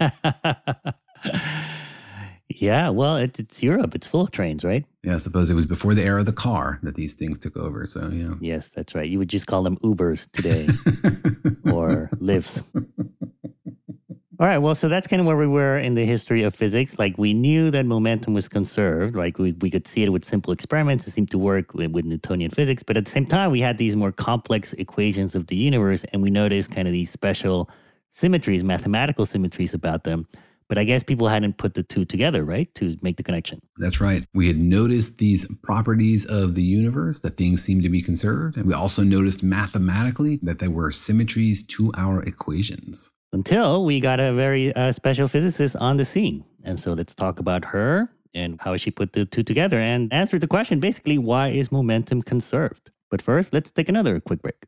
Yeah, well, it, it's Europe. It's full of trains, right? Yeah, I suppose it was before the era of the car that these things took over. So, yeah. Yes, that's right. You would just call them Ubers today or Lyfts. All right, well, so that's kind of where we were in the history of physics. Like we knew that momentum was conserved. Like we, we could see it with simple experiments. It seemed to work with, with Newtonian physics. But at the same time, we had these more complex equations of the universe. And we noticed kind of these special symmetries, mathematical symmetries about them. But I guess people hadn't put the two together, right, to make the connection. That's right. We had noticed these properties of the universe, that things seemed to be conserved. And we also noticed mathematically that there were symmetries to our equations. And until we got a very uh, special physicist on the scene. And so let's talk about her and how she put the two together and answer the question, basically, why is momentum conserved? But first, let's take another quick break.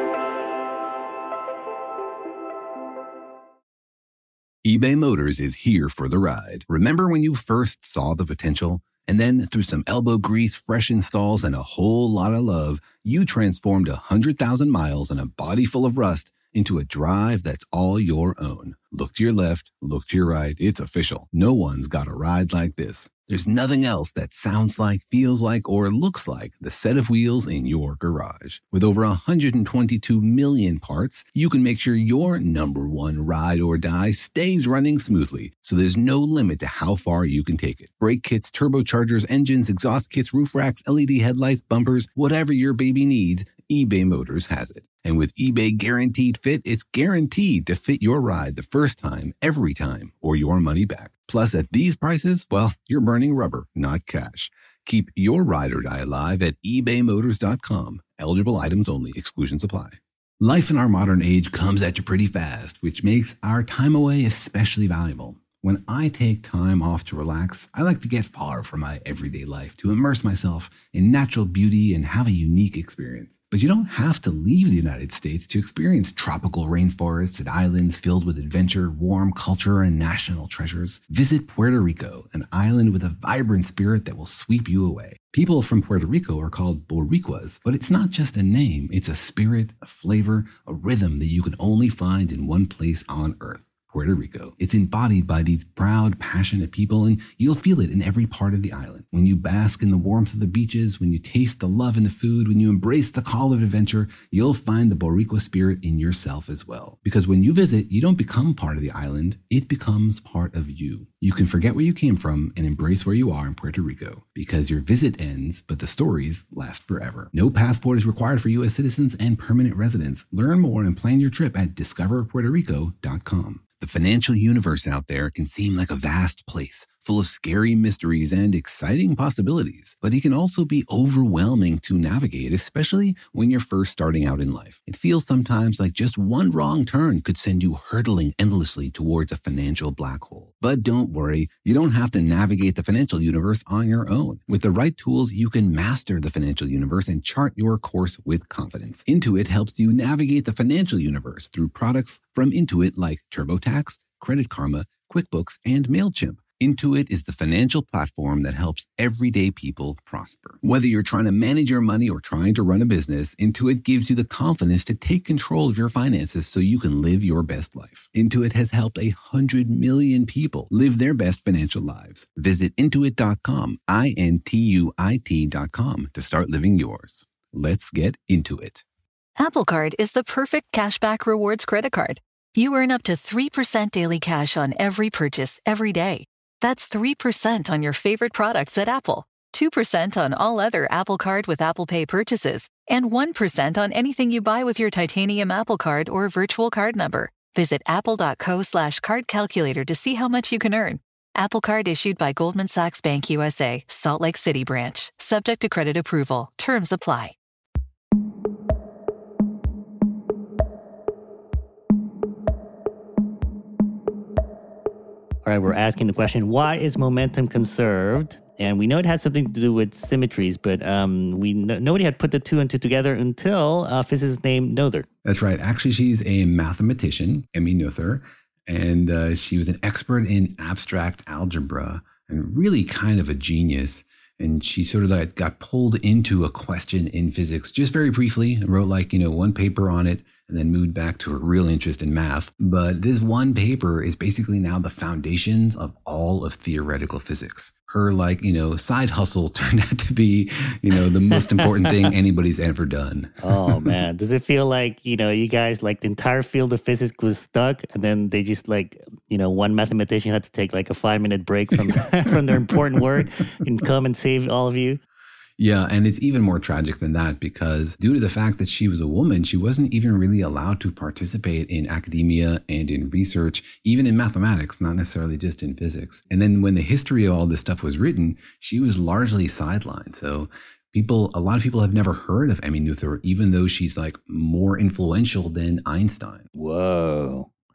eBay Motors is here for the ride. Remember when you first saw the potential? And then through some elbow grease, fresh installs, and a whole lot of love, you transformed one hundred thousand miles and a body full of rust into a drive that's all your own. Look to your left, look to your right. It's official. No one's got a ride like this. There's nothing else that sounds like, feels like, or looks like the set of wheels in your garage. With over one hundred twenty-two million parts, you can make sure your number one ride or die stays running smoothly, so there's no limit to how far you can take it. Brake kits, turbochargers, engines, exhaust kits, roof racks, L E D headlights, bumpers, whatever your baby needs, eBay Motors has it. And with eBay Guaranteed Fit, it's guaranteed to fit your ride the first time, every time, or your money back. Plus, at these prices, well, you're burning rubber, not cash. Keep your ride or die alive at ebay motors dot com. Eligible items only. Exclusions apply. Life in our modern age comes at you pretty fast, which makes our time away especially valuable. When I take time off to relax, I like to get far from my everyday life, to immerse myself in natural beauty and have a unique experience. But you don't have to leave the United States to experience tropical rainforests and islands filled with adventure, warm culture, and national treasures. Visit Puerto Rico, an island with a vibrant spirit that will sweep you away. People from Puerto Rico are called Boricuas, but it's not just a name. It's a spirit, a flavor, a rhythm that you can only find in one place on Earth. Puerto Rico. It's embodied by these proud, passionate people, and you'll feel it in every part of the island. When you bask in the warmth of the beaches, when you taste the love in the food, when you embrace the call of adventure, you'll find the Boricua spirit in yourself as well. Because when you visit, you don't become part of the island, it becomes part of you. You can forget where you came from and embrace where you are in Puerto Rico, because your visit ends, but the stories last forever. No passport is required for U S citizens and permanent residents. Learn more and plan your trip at discover puerto rico dot com. The financial universe out there can seem like a vast place, full of scary mysteries and exciting possibilities, but it can also be overwhelming to navigate, especially when you're first starting out in life. It feels sometimes like just one wrong turn could send you hurtling endlessly towards a financial black hole. But don't worry, you don't have to navigate the financial universe on your own. With the right tools, you can master the financial universe and chart your course with confidence. Intuit helps you navigate the financial universe through products from Intuit like TurboTax, Credit Karma, QuickBooks, and MailChimp. Intuit is the financial platform that helps everyday people prosper. Whether you're trying to manage your money or trying to run a business, Intuit gives you the confidence to take control of your finances so you can live your best life. Intuit has helped a hundred million people live their best financial lives. Visit intuit dot com, I N T U I T dot com to start living yours. Let's get into it. Apple Card is the perfect cashback rewards credit card. You earn up to three percent daily cash on every purchase every day. That's three percent on your favorite products at Apple, two percent on all other Apple Card with Apple Pay purchases, and one percent on anything you buy with your titanium Apple Card or virtual card number. Visit apple.co slash card calculator to see how much you can earn. Apple Card issued by Goldman Sachs Bank U S A, Salt Lake City branch. Subject to credit approval. Terms apply. All right, we're asking the question, why is momentum conserved? And we know it has something to do with symmetries, but um, we no, nobody had put the two and two together until a physicist named Noether. That's right. Actually, she's a mathematician, Emmy Noether, and uh, she was an expert in abstract algebra and really kind of a genius. And she sort of like got pulled into a question in physics just very briefly and wrote like, you know, one paper on it and then moved back to her real interest in math. But this one paper is basically now the foundations of all of theoretical physics. Her like, you know, side hustle turned out to be, you know, the most important thing anybody's ever done. Oh, man. Does it feel like, you know, you guys, like the entire field of physics was stuck and then they just like, you know, one mathematician had to take like a five minute break from, from their important work and come and save all of you? Yeah, and it's even more tragic than that because due to the fact that she was a woman, she wasn't even really allowed to participate in academia and in research, even in mathematics, not necessarily just in physics. And then when the history of all this stuff was written, she was largely sidelined. So people, a lot of people have never heard of Emmy Noether, even though she's like more influential than Einstein. Whoa.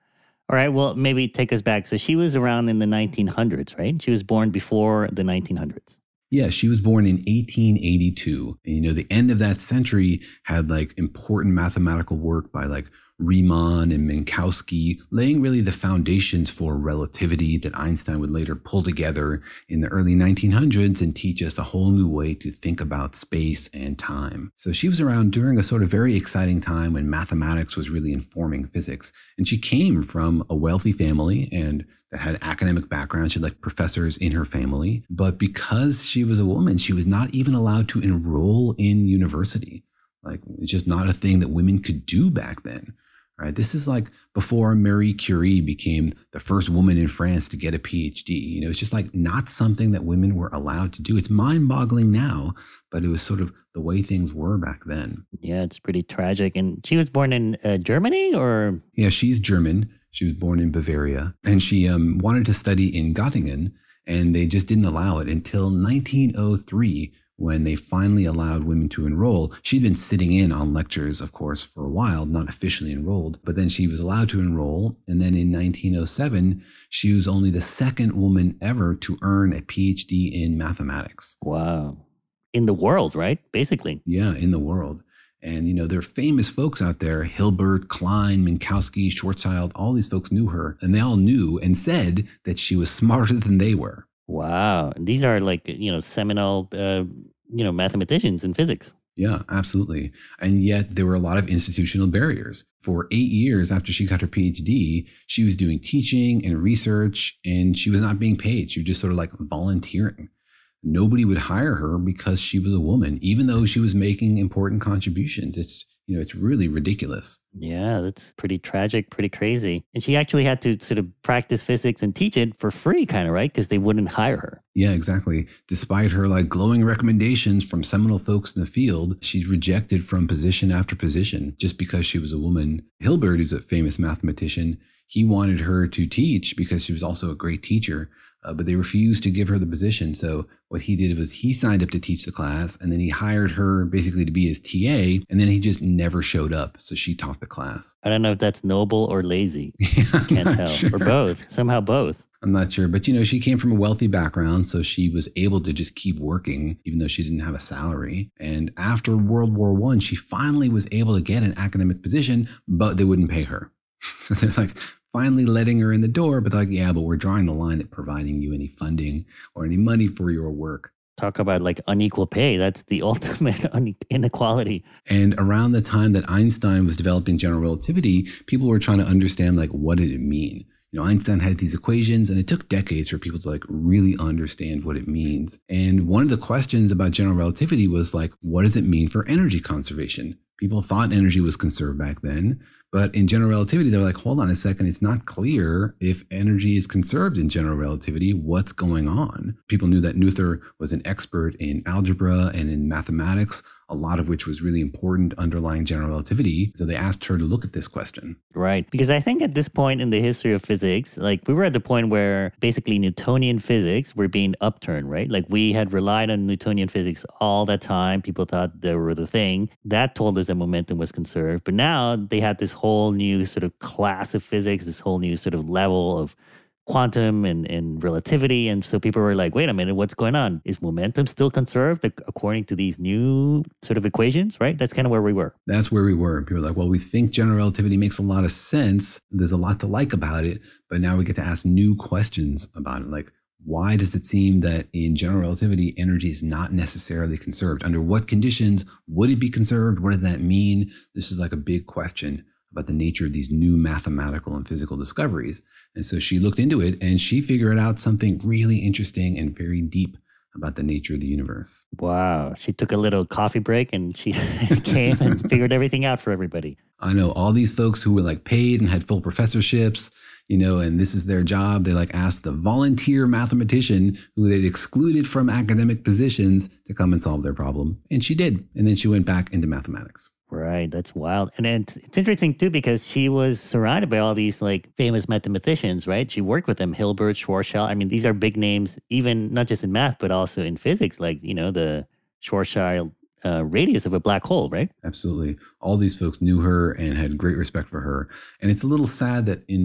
All right, well, maybe take us back. So she was around in the nineteen hundreds, right? She was born before the nineteen hundreds. Yeah, she was born in eighteen eighty-two. And, you know, the end of that century had like important mathematical work by like Riemann and Minkowski, laying really the foundations for relativity that Einstein would later pull together in the early nineteen hundreds and teach us a whole new way to think about space and time. So she was around during a sort of very exciting time when mathematics was really informing physics. And she came from a wealthy family and that had academic background. She had like professors in her family. But because she was a woman, she was not even allowed to enroll in university. Like, it's just not a thing that women could do back then. Right? This is like before Marie Curie became the first woman in France to get a P H D. You know, it's just like not something that women were allowed to do. It's mind-boggling now, but it was sort of the way things were back then. Yeah, it's pretty tragic. And she was born in uh, Germany or? Yeah, she's German. She was born in Bavaria. And she um, wanted to study in Göttingen, and they just didn't allow it until nineteen oh three, when they finally allowed women to enroll. She'd been sitting in on lectures, of course, for a while, not officially enrolled, but then she was allowed to enroll. And then in nineteen oh seven, she was only the second woman ever to earn a P H D in mathematics. Wow. In the world, right? Basically. Yeah, in the world. And, you know, there are famous folks out there, Hilbert, Klein, Minkowski, Schwarzschild, all these folks knew her, and they all knew and said that she was smarter than they were. Wow. These are like, you know, seminal, uh, you know, mathematicians in physics. Yeah, absolutely. And yet there were a lot of institutional barriers. For eight years after she got her P H D, she was doing teaching and research, and she was not being paid. She was just sort of like volunteering. Nobody would hire her because she was a woman, even though she was making important contributions. It's, you know, it's really ridiculous. Yeah, that's pretty tragic, pretty crazy. And she actually had to sort of practice physics and teach it for free, kind of, right? Because they wouldn't hire her. Yeah, exactly. Despite her like glowing recommendations from seminal folks in the field, she's rejected from position after position just because she was a woman. Hilbert, who's a famous mathematician, he wanted her to teach because she was also a great teacher. Uh, but they refused to give her the position. So what he did was he signed up to teach the class, and then he hired her basically to be his T A, and then he just never showed up. So she taught the class. I don't know if that's noble or lazy. Yeah, Can't tell. Sure. Or both. Somehow both. I'm not sure. But, you know, she came from a wealthy background, so she was able to just keep working, even though she didn't have a salary. And after World War One, she finally was able to get an academic position, but they wouldn't pay her. So they're like, finally letting her in the door, but like, yeah, but we're drawing the line at providing you any funding or any money for your work. Talk about like unequal pay. That's the ultimate inequality. And around the time that Einstein was developing general relativity, people were trying to understand like, what did it mean? You know, Einstein had these equations, and it took decades for people to like really understand what it means. And one of the questions about general relativity was like, what does it mean for energy conservation? People thought energy was conserved back then. But in general relativity, they're like, hold on a second, it's not clear if energy is conserved in general relativity, what's going on? People knew that Noether was an expert in algebra and in mathematics, a lot of which was really important underlying general relativity. So they asked her to look at this question. Right. Because I think at this point in the history of physics, like we were at the point where basically Newtonian physics were being upturned, right? Like we had relied on Newtonian physics all that time. People thought they were the thing. That told us that momentum was conserved. But now they had this whole new sort of class of physics, this whole new sort of level of quantum and, and relativity. And so people were like, wait a minute, what's going on? Is momentum still conserved according to these new sort of equations, right? That's kind of where we were. That's where we were. People were like, well, we think general relativity makes a lot of sense. There's a lot to like about it. But now we get to ask new questions about it. Like, why does it seem that in general relativity, energy is not necessarily conserved? Under what conditions would it be conserved? What does that mean? This is like a big question about the nature of these new mathematical and physical discoveries. And so she looked into it, and she figured out something really interesting and very deep about the nature of the universe. Wow. She took a little coffee break and she came and figured everything out for everybody. I know all these folks who were like paid and had full professorships, you know, and this is their job. They like asked the volunteer mathematician who they'd excluded from academic positions to come and solve their problem. And she did. And then she went back into mathematics. Right. That's wild. And it's, it's interesting, too, because she was surrounded by all these like famous mathematicians, right? She worked with them, Hilbert, Schwarzschild. I mean, these are big names, even not just in math, but also in physics, like, you know, the Schwarzschild uh, radius of a black hole, right? Absolutely. All these folks knew her and had great respect for her. And it's a little sad that in this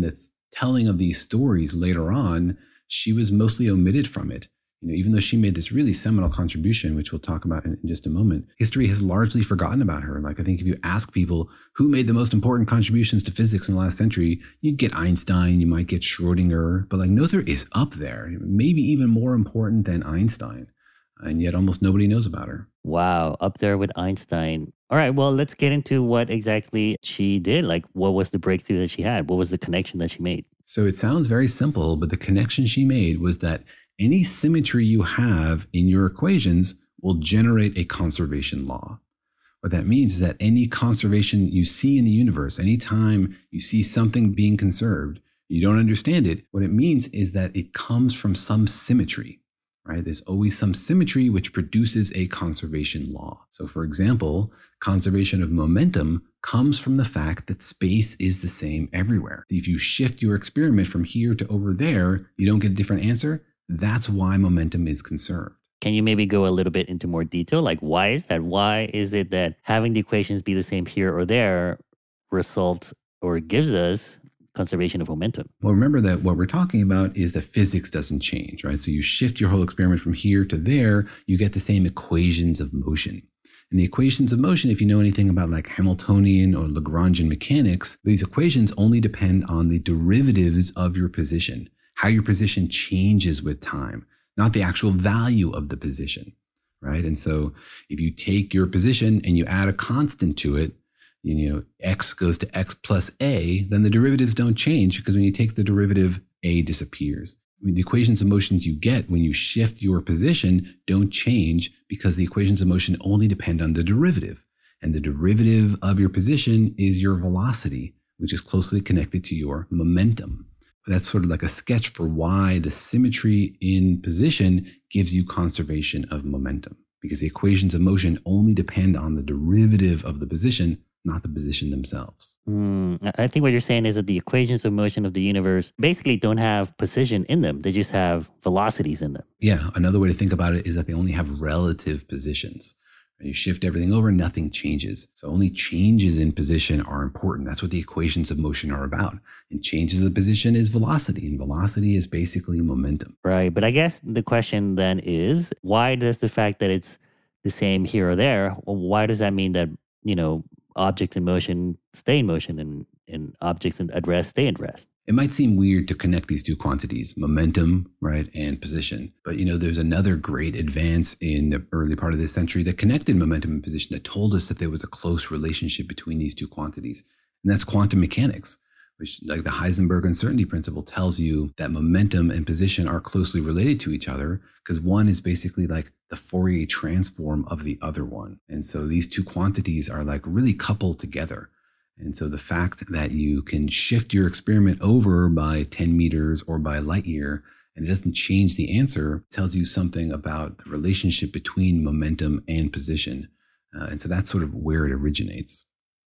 telling of these stories later on, she was mostly omitted from it. You know, even though she made this really seminal contribution, which we'll talk about in, in just a moment, history has largely forgotten about her. Like, I think if you ask people who made the most important contributions to physics in the last century, you'd get Einstein, you might get Schrodinger, but like Noether is up there, maybe even more important than Einstein. And yet almost nobody knows about her. Wow, up there with Einstein. All right, well, let's get into what exactly she did. Like, what was the breakthrough that she had? What was the connection that she made? So it sounds very simple, but the connection she made was that any symmetry you have in your equations will generate a conservation law. What that means is that any conservation you see in the universe, anytime you see something being conserved, you don't understand it, what it means is that it comes from some symmetry, right? There's always some symmetry which produces a conservation law. So for example, conservation of momentum comes from the fact that space is the same everywhere. If you shift your experiment from here to over there, you don't get a different answer. That's why momentum is conserved. Can you maybe go a little bit into more detail? Like, why is that? Why is it that having the equations be the same here or there results or gives us conservation of momentum? Well, remember that what we're talking about is that physics doesn't change, right? So you shift your whole experiment from here to there, you get the same equations of motion. And the equations of motion, if you know anything about like Hamiltonian or Lagrangian mechanics, these equations only depend on the derivatives of your position, how your position changes with time, not the actual value of the position, right? And so if you take your position and you add a constant to it, you know, x goes to x plus a, then the derivatives don't change because when you take the derivative, a disappears. I mean, the equations of motions you get when you shift your position don't change because the equations of motion only depend on the derivative. And the derivative of your position is your velocity, which is closely connected to your momentum. That's sort of like a sketch for why the symmetry in position gives you conservation of momentum, because the equations of motion only depend on the derivative of the position, not the position themselves. Mm, I think what you're saying is that the equations of motion of the universe basically don't have position in them. They just have velocities in them. Yeah. Another way to think about it is that they only have relative positions. You shift everything over, nothing changes. So only changes in position are important. That's what the equations of motion are about. And changes of position is velocity, and velocity is basically momentum. Right. But I guess the question then is, why does the fact that it's the same here or there, why does that mean that, you know, objects in motion stay in motion and, and objects at rest stay at rest? It might seem weird to connect these two quantities, momentum, right, and position. But, you know, there's another great advance in the early part of this century that connected momentum and position, that told us that there was a close relationship between these two quantities. And that's quantum mechanics, which, like the Heisenberg uncertainty principle, tells you that momentum and position are closely related to each other because one is basically like the Fourier transform of the other one. And so these two quantities are like really coupled together. And so the fact that you can shift your experiment over by ten meters or by light year, and it doesn't change the answer, tells you something about the relationship between momentum and position. Uh, and so that's sort of where it originates.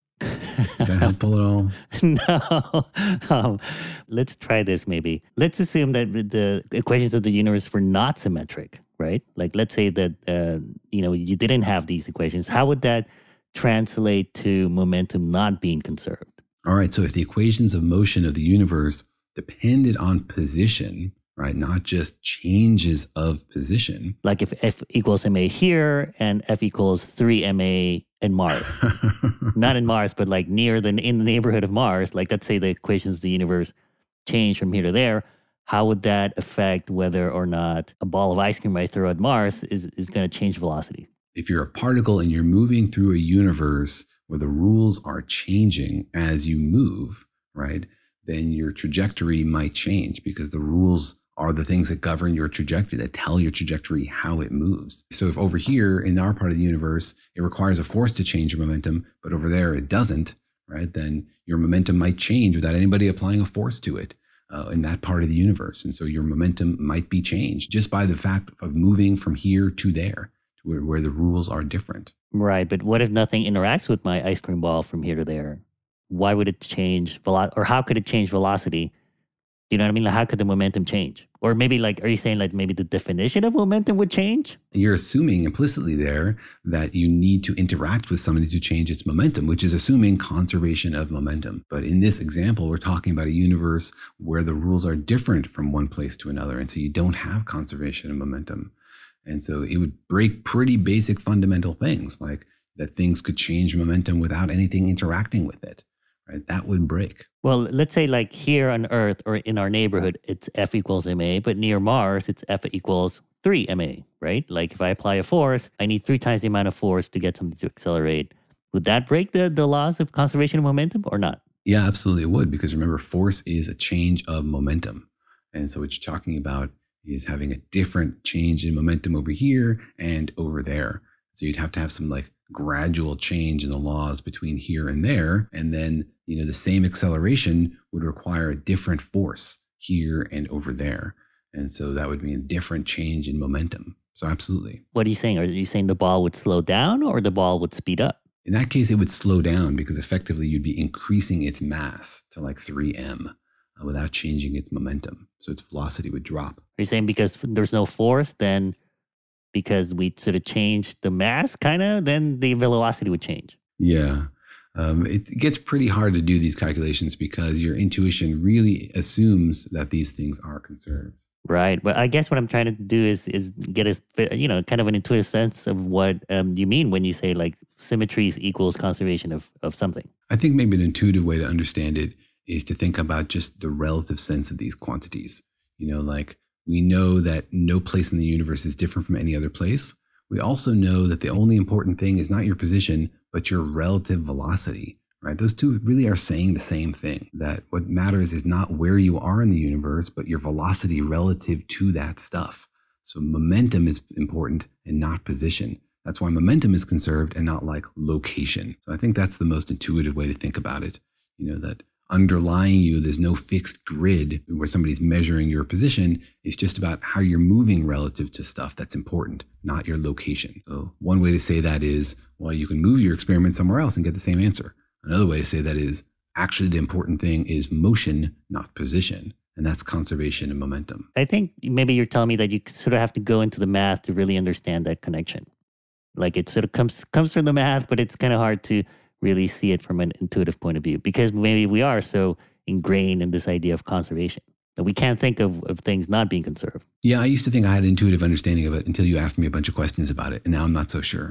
Is that helpful at all? No. Um, let's try this maybe. Let's assume that the equations of the universe were not symmetric, right? Like, let's say that, uh, you know, you didn't have these equations. How would that translate to momentum not being conserved? All right. So if the equations of motion of the universe depended on position, right, not just changes of position. Like if F equals ma here and F equals three ma in Mars. Not in Mars, but like near the, in the neighborhood of Mars. Like, let's say the equations of the universe change from here to there. How would that affect whether or not a ball of ice cream I throw at Mars is, is going to change velocity? If you're a particle and you're moving through a universe where the rules are changing as you move, right, then your trajectory might change because the rules are the things that govern your trajectory, that tell your trajectory how it moves. So if over here in our part of the universe, it requires a force to change your momentum, but over there it doesn't, right, then your momentum might change without anybody applying a force to it uh, in that part of the universe. And so your momentum might be changed just by the fact of moving from here to there. Where, where the rules are different. Right, but what if nothing interacts with my ice cream ball from here to there? Why would it change velocity, or how could it change velocity You know what I mean? Like, how could the momentum change? Or maybe like, are you saying like maybe the definition of momentum would change? You're assuming implicitly there that you need to interact with somebody to change its momentum, which is assuming conservation of momentum. But in this example, we're talking about a universe where the rules are different from one place to another. And so you don't have conservation of momentum. And so it would break pretty basic fundamental things, like that things could change momentum without anything interacting with it. Right? That would break. Well, let's say like here on Earth or in our neighborhood, it's F equals ma, but near Mars, it's F equals three ma, right? Like if I apply a force, I need three times the amount of force to get something to accelerate. Would that break the, the laws of conservation of momentum or not? Yeah, absolutely it would. Because remember, force is a change of momentum. And so what you're talking about is having a different change in momentum over here and over there. So you'd have to have some like gradual change in the laws between here and there. And then, you know, the same acceleration would require a different force here and over there. And so that would mean a different change in momentum. So absolutely. What are you saying? Are you saying the ball would slow down or the ball would speed up? In that case, it would slow down because effectively you'd be increasing its mass to like three m uh, without changing its momentum. So its velocity would drop. Are you saying because there's no force, then because we sort of changed the mass, kind of, then the velocity would change? Yeah. Um, it gets pretty hard to do these calculations because your intuition really assumes that these things are conserved. Right. But I guess what I'm trying to do is is get a, you know, kind of an intuitive sense of what um, you mean when you say like symmetries equals conservation of, of something. I think maybe an intuitive way to understand it is to think about just the relative sense of these quantities. You know, like we know that no place in the universe is different from any other place. We also know that the only important thing is not your position, but your relative velocity, right? Those two really are saying the same thing, that what matters is not where you are in the universe, but your velocity relative to that stuff. So momentum is important and not position. That's why momentum is conserved and not like location. So I think that's the most intuitive way to think about it. You know, that underlying you, there's no fixed grid where somebody's measuring your position. It's just about how you're moving relative to stuff that's important, not your location. So one way to say that is, well, you can move your experiment somewhere else and get the same answer. Another way to say that is, actually the important thing is motion, not position. And that's conservation of momentum. I think maybe you're telling me that you sort of have to go into the math to really understand that connection. Like it sort of comes comes from the math, but it's kind of hard to really see it from an intuitive point of view because maybe we are so ingrained in this idea of conservation that we can't think of, of things not being conserved. Yeah, I used to think I had an intuitive understanding of it until you asked me a bunch of questions about it, and now I'm not so sure.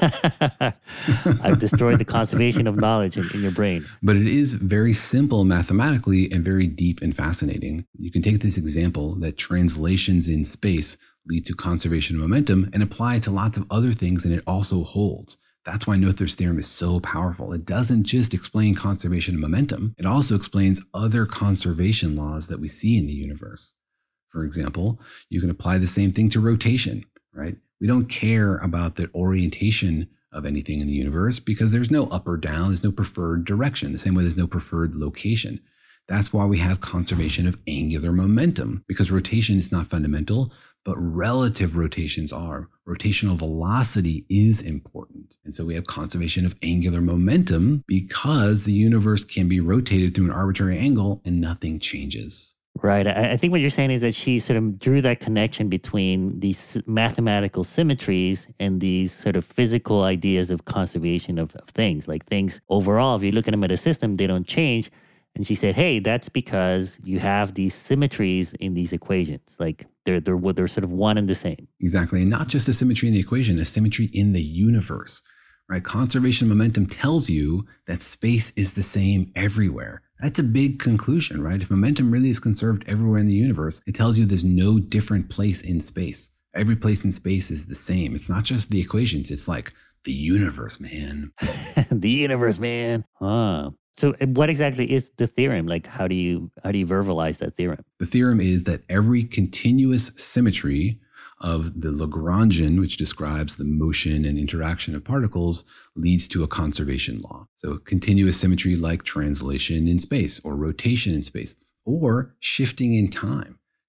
I've destroyed the conservation of knowledge in, in your brain. But it is very simple mathematically and very deep and fascinating. You can take this example that translations in space lead to conservation of momentum and apply it to lots of other things, and it also holds. That's why Noether's theorem is so powerful. It doesn't just explain conservation of momentum. It also explains other conservation laws that we see in the universe. For example, you can apply the same thing to rotation, right? We don't care about the orientation of anything in the universe because there's no up or down, there's no preferred direction, the same way there's no preferred location. That's why we have conservation of angular momentum, because rotation is not fundamental, but relative rotations are. Rotational velocity is important. And so we have conservation of angular momentum because the universe can be rotated through an arbitrary angle and nothing changes. Right. I, I think what you're saying is that she sort of drew that connection between these mathematical symmetries and these sort of physical ideas of conservation of, of things. Like things overall, if you look at them at a system, they don't change. And she said, hey, that's because you have these symmetries in these equations. Like they're, they're, they're sort of one and the same. Exactly. And not just a symmetry in the equation, a symmetry in the universe, right? Conservation of momentum tells you that space is the same everywhere. That's a big conclusion, right? If momentum really is conserved everywhere in the universe, it tells you there's no different place in space. Every place in space is the same. It's not just the equations. It's like the universe, man. The universe, man. Huh. So what exactly is the theorem? Like, how do you how do you verbalize that theorem? The theorem is that every continuous symmetry of the Lagrangian, which describes the motion and interaction of particles, leads to a conservation law. So continuous symmetry like translation in space or rotation in space or shifting in time.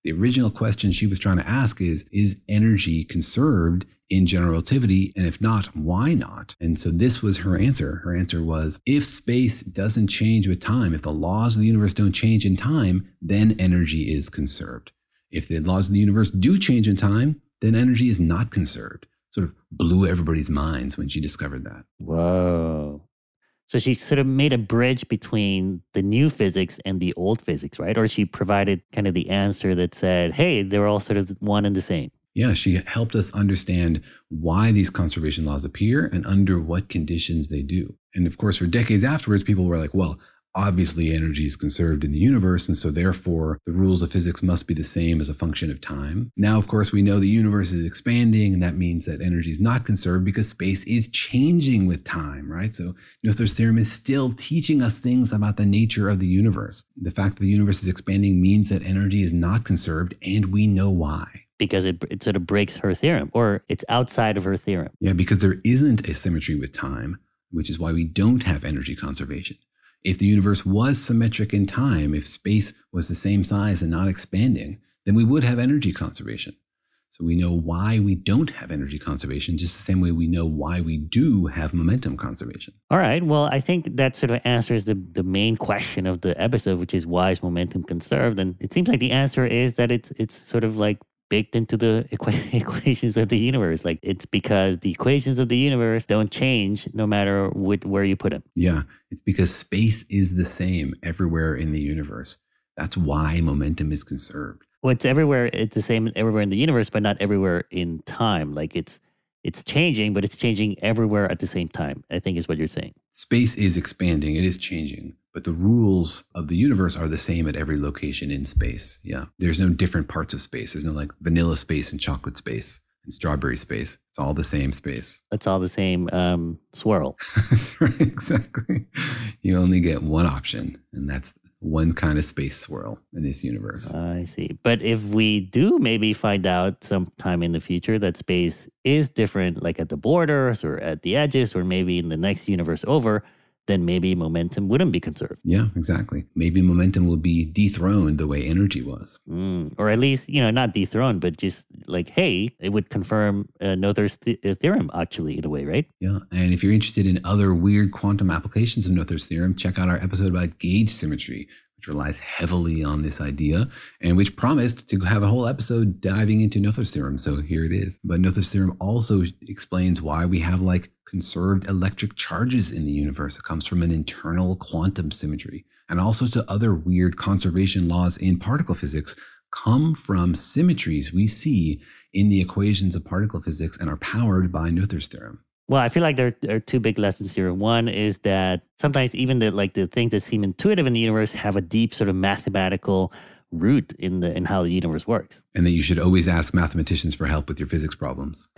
The original question she was trying to ask is, is energy conserved in general relativity? And if not, why not? And so this was her answer. Her answer was, if space doesn't change with time, if the laws of the universe don't change in time, then energy is conserved. If the laws of the universe do change in time, then energy is not conserved. Sort of blew everybody's minds when she discovered that. Whoa. So she sort of made a bridge between the new physics and the old physics, right? Or she provided kind of the answer that said, hey, they're all sort of one and the same. Yeah, she helped us understand why these conservation laws appear and under what conditions they do. And of course, for decades afterwards, people were like, well, obviously energy is conserved in the universe, and so therefore the rules of physics must be the same as a function of time. Now, of course, we know the universe is expanding, and that means that energy is not conserved because space is changing with time, right? So Noether's theorem is still teaching us things about the nature of the universe. The fact that the universe is expanding means that energy is not conserved, and we know why. Because it, it sort of breaks her theorem, or it's outside of her theorem. Yeah, because there isn't a symmetry with time, which is why we don't have energy conservation. If the universe was symmetric in time, if space was the same size and not expanding, then we would have energy conservation. So we know why we don't have energy conservation, just the same way we know why we do have momentum conservation. All right. Well, I think that sort of answers the, the main question of the episode, which is why is momentum conserved? And it seems like the answer is that it's it's sort of like baked into the equa- equations of the universe. Like it's because the equations of the universe don't change no matter what, where you put them. Yeah, it's because space is the same everywhere in the universe. That's why momentum is conserved. Well, it's everywhere. It's the same everywhere in the universe, but not everywhere in time. Like it's it's changing, but it's changing everywhere at the same time, I think is what you're saying. Space is expanding. It is changing. But the rules of the universe are the same at every location in space. Yeah. There's no different parts of space. There's no like vanilla space and chocolate space and strawberry space. It's all the same space. It's all the same um, swirl. Right, exactly. You only get one option, and that's one kind of space swirl in this universe. I see. But if we do maybe find out sometime in the future that space is different, like at the borders or at the edges, or maybe in the next universe over, then maybe momentum wouldn't be conserved. Yeah, exactly. Maybe momentum will be dethroned the way energy was. Mm, or at least, you know, not dethroned, but just like, hey, it would confirm uh, Noether's th- uh, theorem, actually, in a way, right? Yeah. And if you're interested in other weird quantum applications of Noether's theorem, check out our episode about gauge symmetry, which relies heavily on this idea and which promised to have a whole episode diving into Noether's theorem. So here it is. But Noether's theorem also explains why we have like conserved electric charges in the universe. It comes from an internal quantum symmetry. And also to other weird conservation laws in particle physics come from symmetries we see in the equations of particle physics and are powered by Noether's theorem. Well, I feel like there are two big lessons here. One is that sometimes even the like the things that seem intuitive in the universe have a deep sort of mathematical root in the in how the universe works. And that you should always ask mathematicians for help with your physics problems.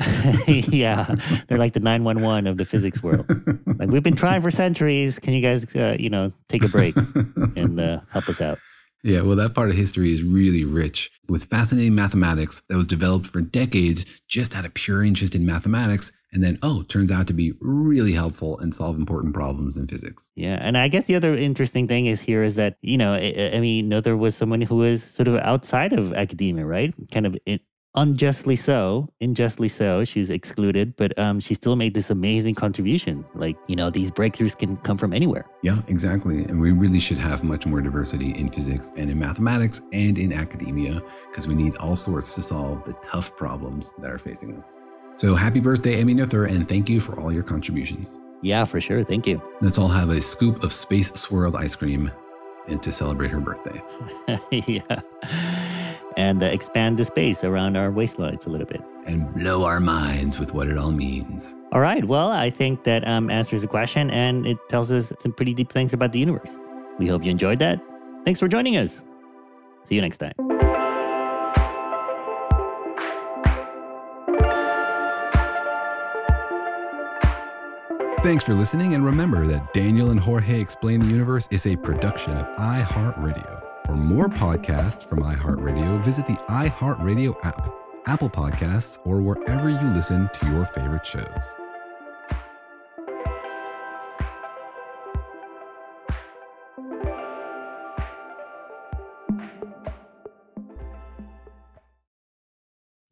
Yeah, they're like the nine one one of the physics world. Like, we've been trying for centuries. Can you guys, uh, you know, take a break and uh, help us out? Yeah, well, that part of history is really rich with fascinating mathematics that was developed for decades just out of pure interest in mathematics. And then, oh, turns out to be really helpful and solve important problems in physics. Yeah. And I guess the other interesting thing is here is that, you know, I, I mean, Noether was someone who was sort of outside of academia, right? Kind of it, unjustly so, unjustly so, she's excluded, but um, she still made this amazing contribution. Like, you know, these breakthroughs can come from anywhere. Yeah, exactly. And we really should have much more diversity in physics and in mathematics and in academia, because we need all sorts to solve the tough problems that are facing us. So happy birthday, Emmy Noether, and thank you for all your contributions. Yeah, for sure. Thank you. Let's all have a scoop of space swirled ice cream and to celebrate her birthday. Yeah. And uh, expand the space around our waistlines a little bit. And blow our minds with what it all means. All right. Well, I think that um, answers the question, and it tells us some pretty deep things about the universe. We hope you enjoyed that. Thanks for joining us. See you next time. Thanks for listening, and remember that Daniel and Jorge Explain the Universe is a production of iHeartRadio. For more podcasts from iHeartRadio, visit the iHeartRadio app, Apple Podcasts, or wherever you listen to your favorite shows.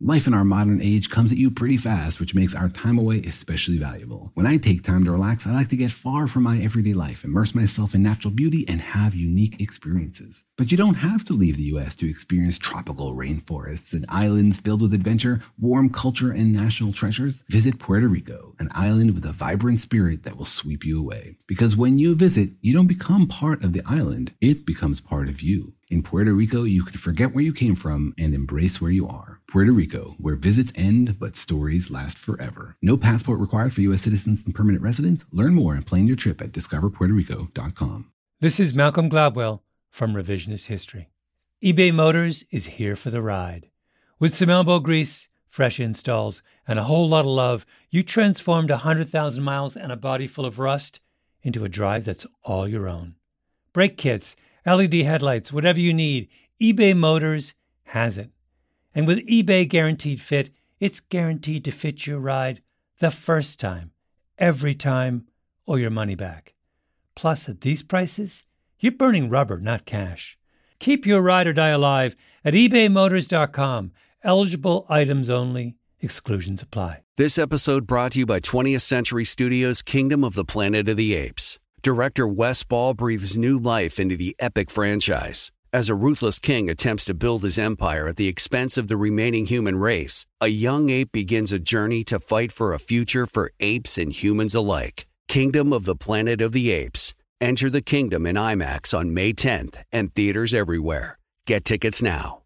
Life in our modern age comes at you pretty fast, which makes our time away especially valuable. When I take time to relax, I like to get far from my everyday life, immerse myself in natural beauty, and have unique experiences. But you don't have to leave the U S to experience tropical rainforests and islands filled with adventure, warm culture, and national treasures. Visit Puerto Rico, an island with a vibrant spirit that will sweep you away. Because when you visit, you don't become part of the island, it becomes part of you. In Puerto Rico, you can forget where you came from and embrace where you are. Puerto Rico, where visits end but stories last forever. No passport required for U S citizens and permanent residents. Learn more and plan your trip at discover puerto rico dot com. This is Malcolm Gladwell from Revisionist History. eBay Motors is here for the ride. With some elbow grease, fresh installs, and a whole lot of love, you transformed one hundred thousand miles and a body full of rust into a drive that's all your own. Brake kits, L E D headlights, whatever you need, eBay Motors has it. And with eBay Guaranteed Fit, it's guaranteed to fit your ride the first time, every time, or your money back. Plus, at these prices, you're burning rubber, not cash. Keep your ride or die alive at ebay motors dot com. Eligible items only. Exclusions apply. This episode brought to you by twentieth Century Studios' Kingdom of the Planet of the Apes. Director Wes Ball breathes new life into the epic franchise. As a ruthless king attempts to build his empire at the expense of the remaining human race, a young ape begins a journey to fight for a future for apes and humans alike. Kingdom of the Planet of the Apes. Enter the kingdom in IMAX on May tenth and theaters everywhere. Get tickets now.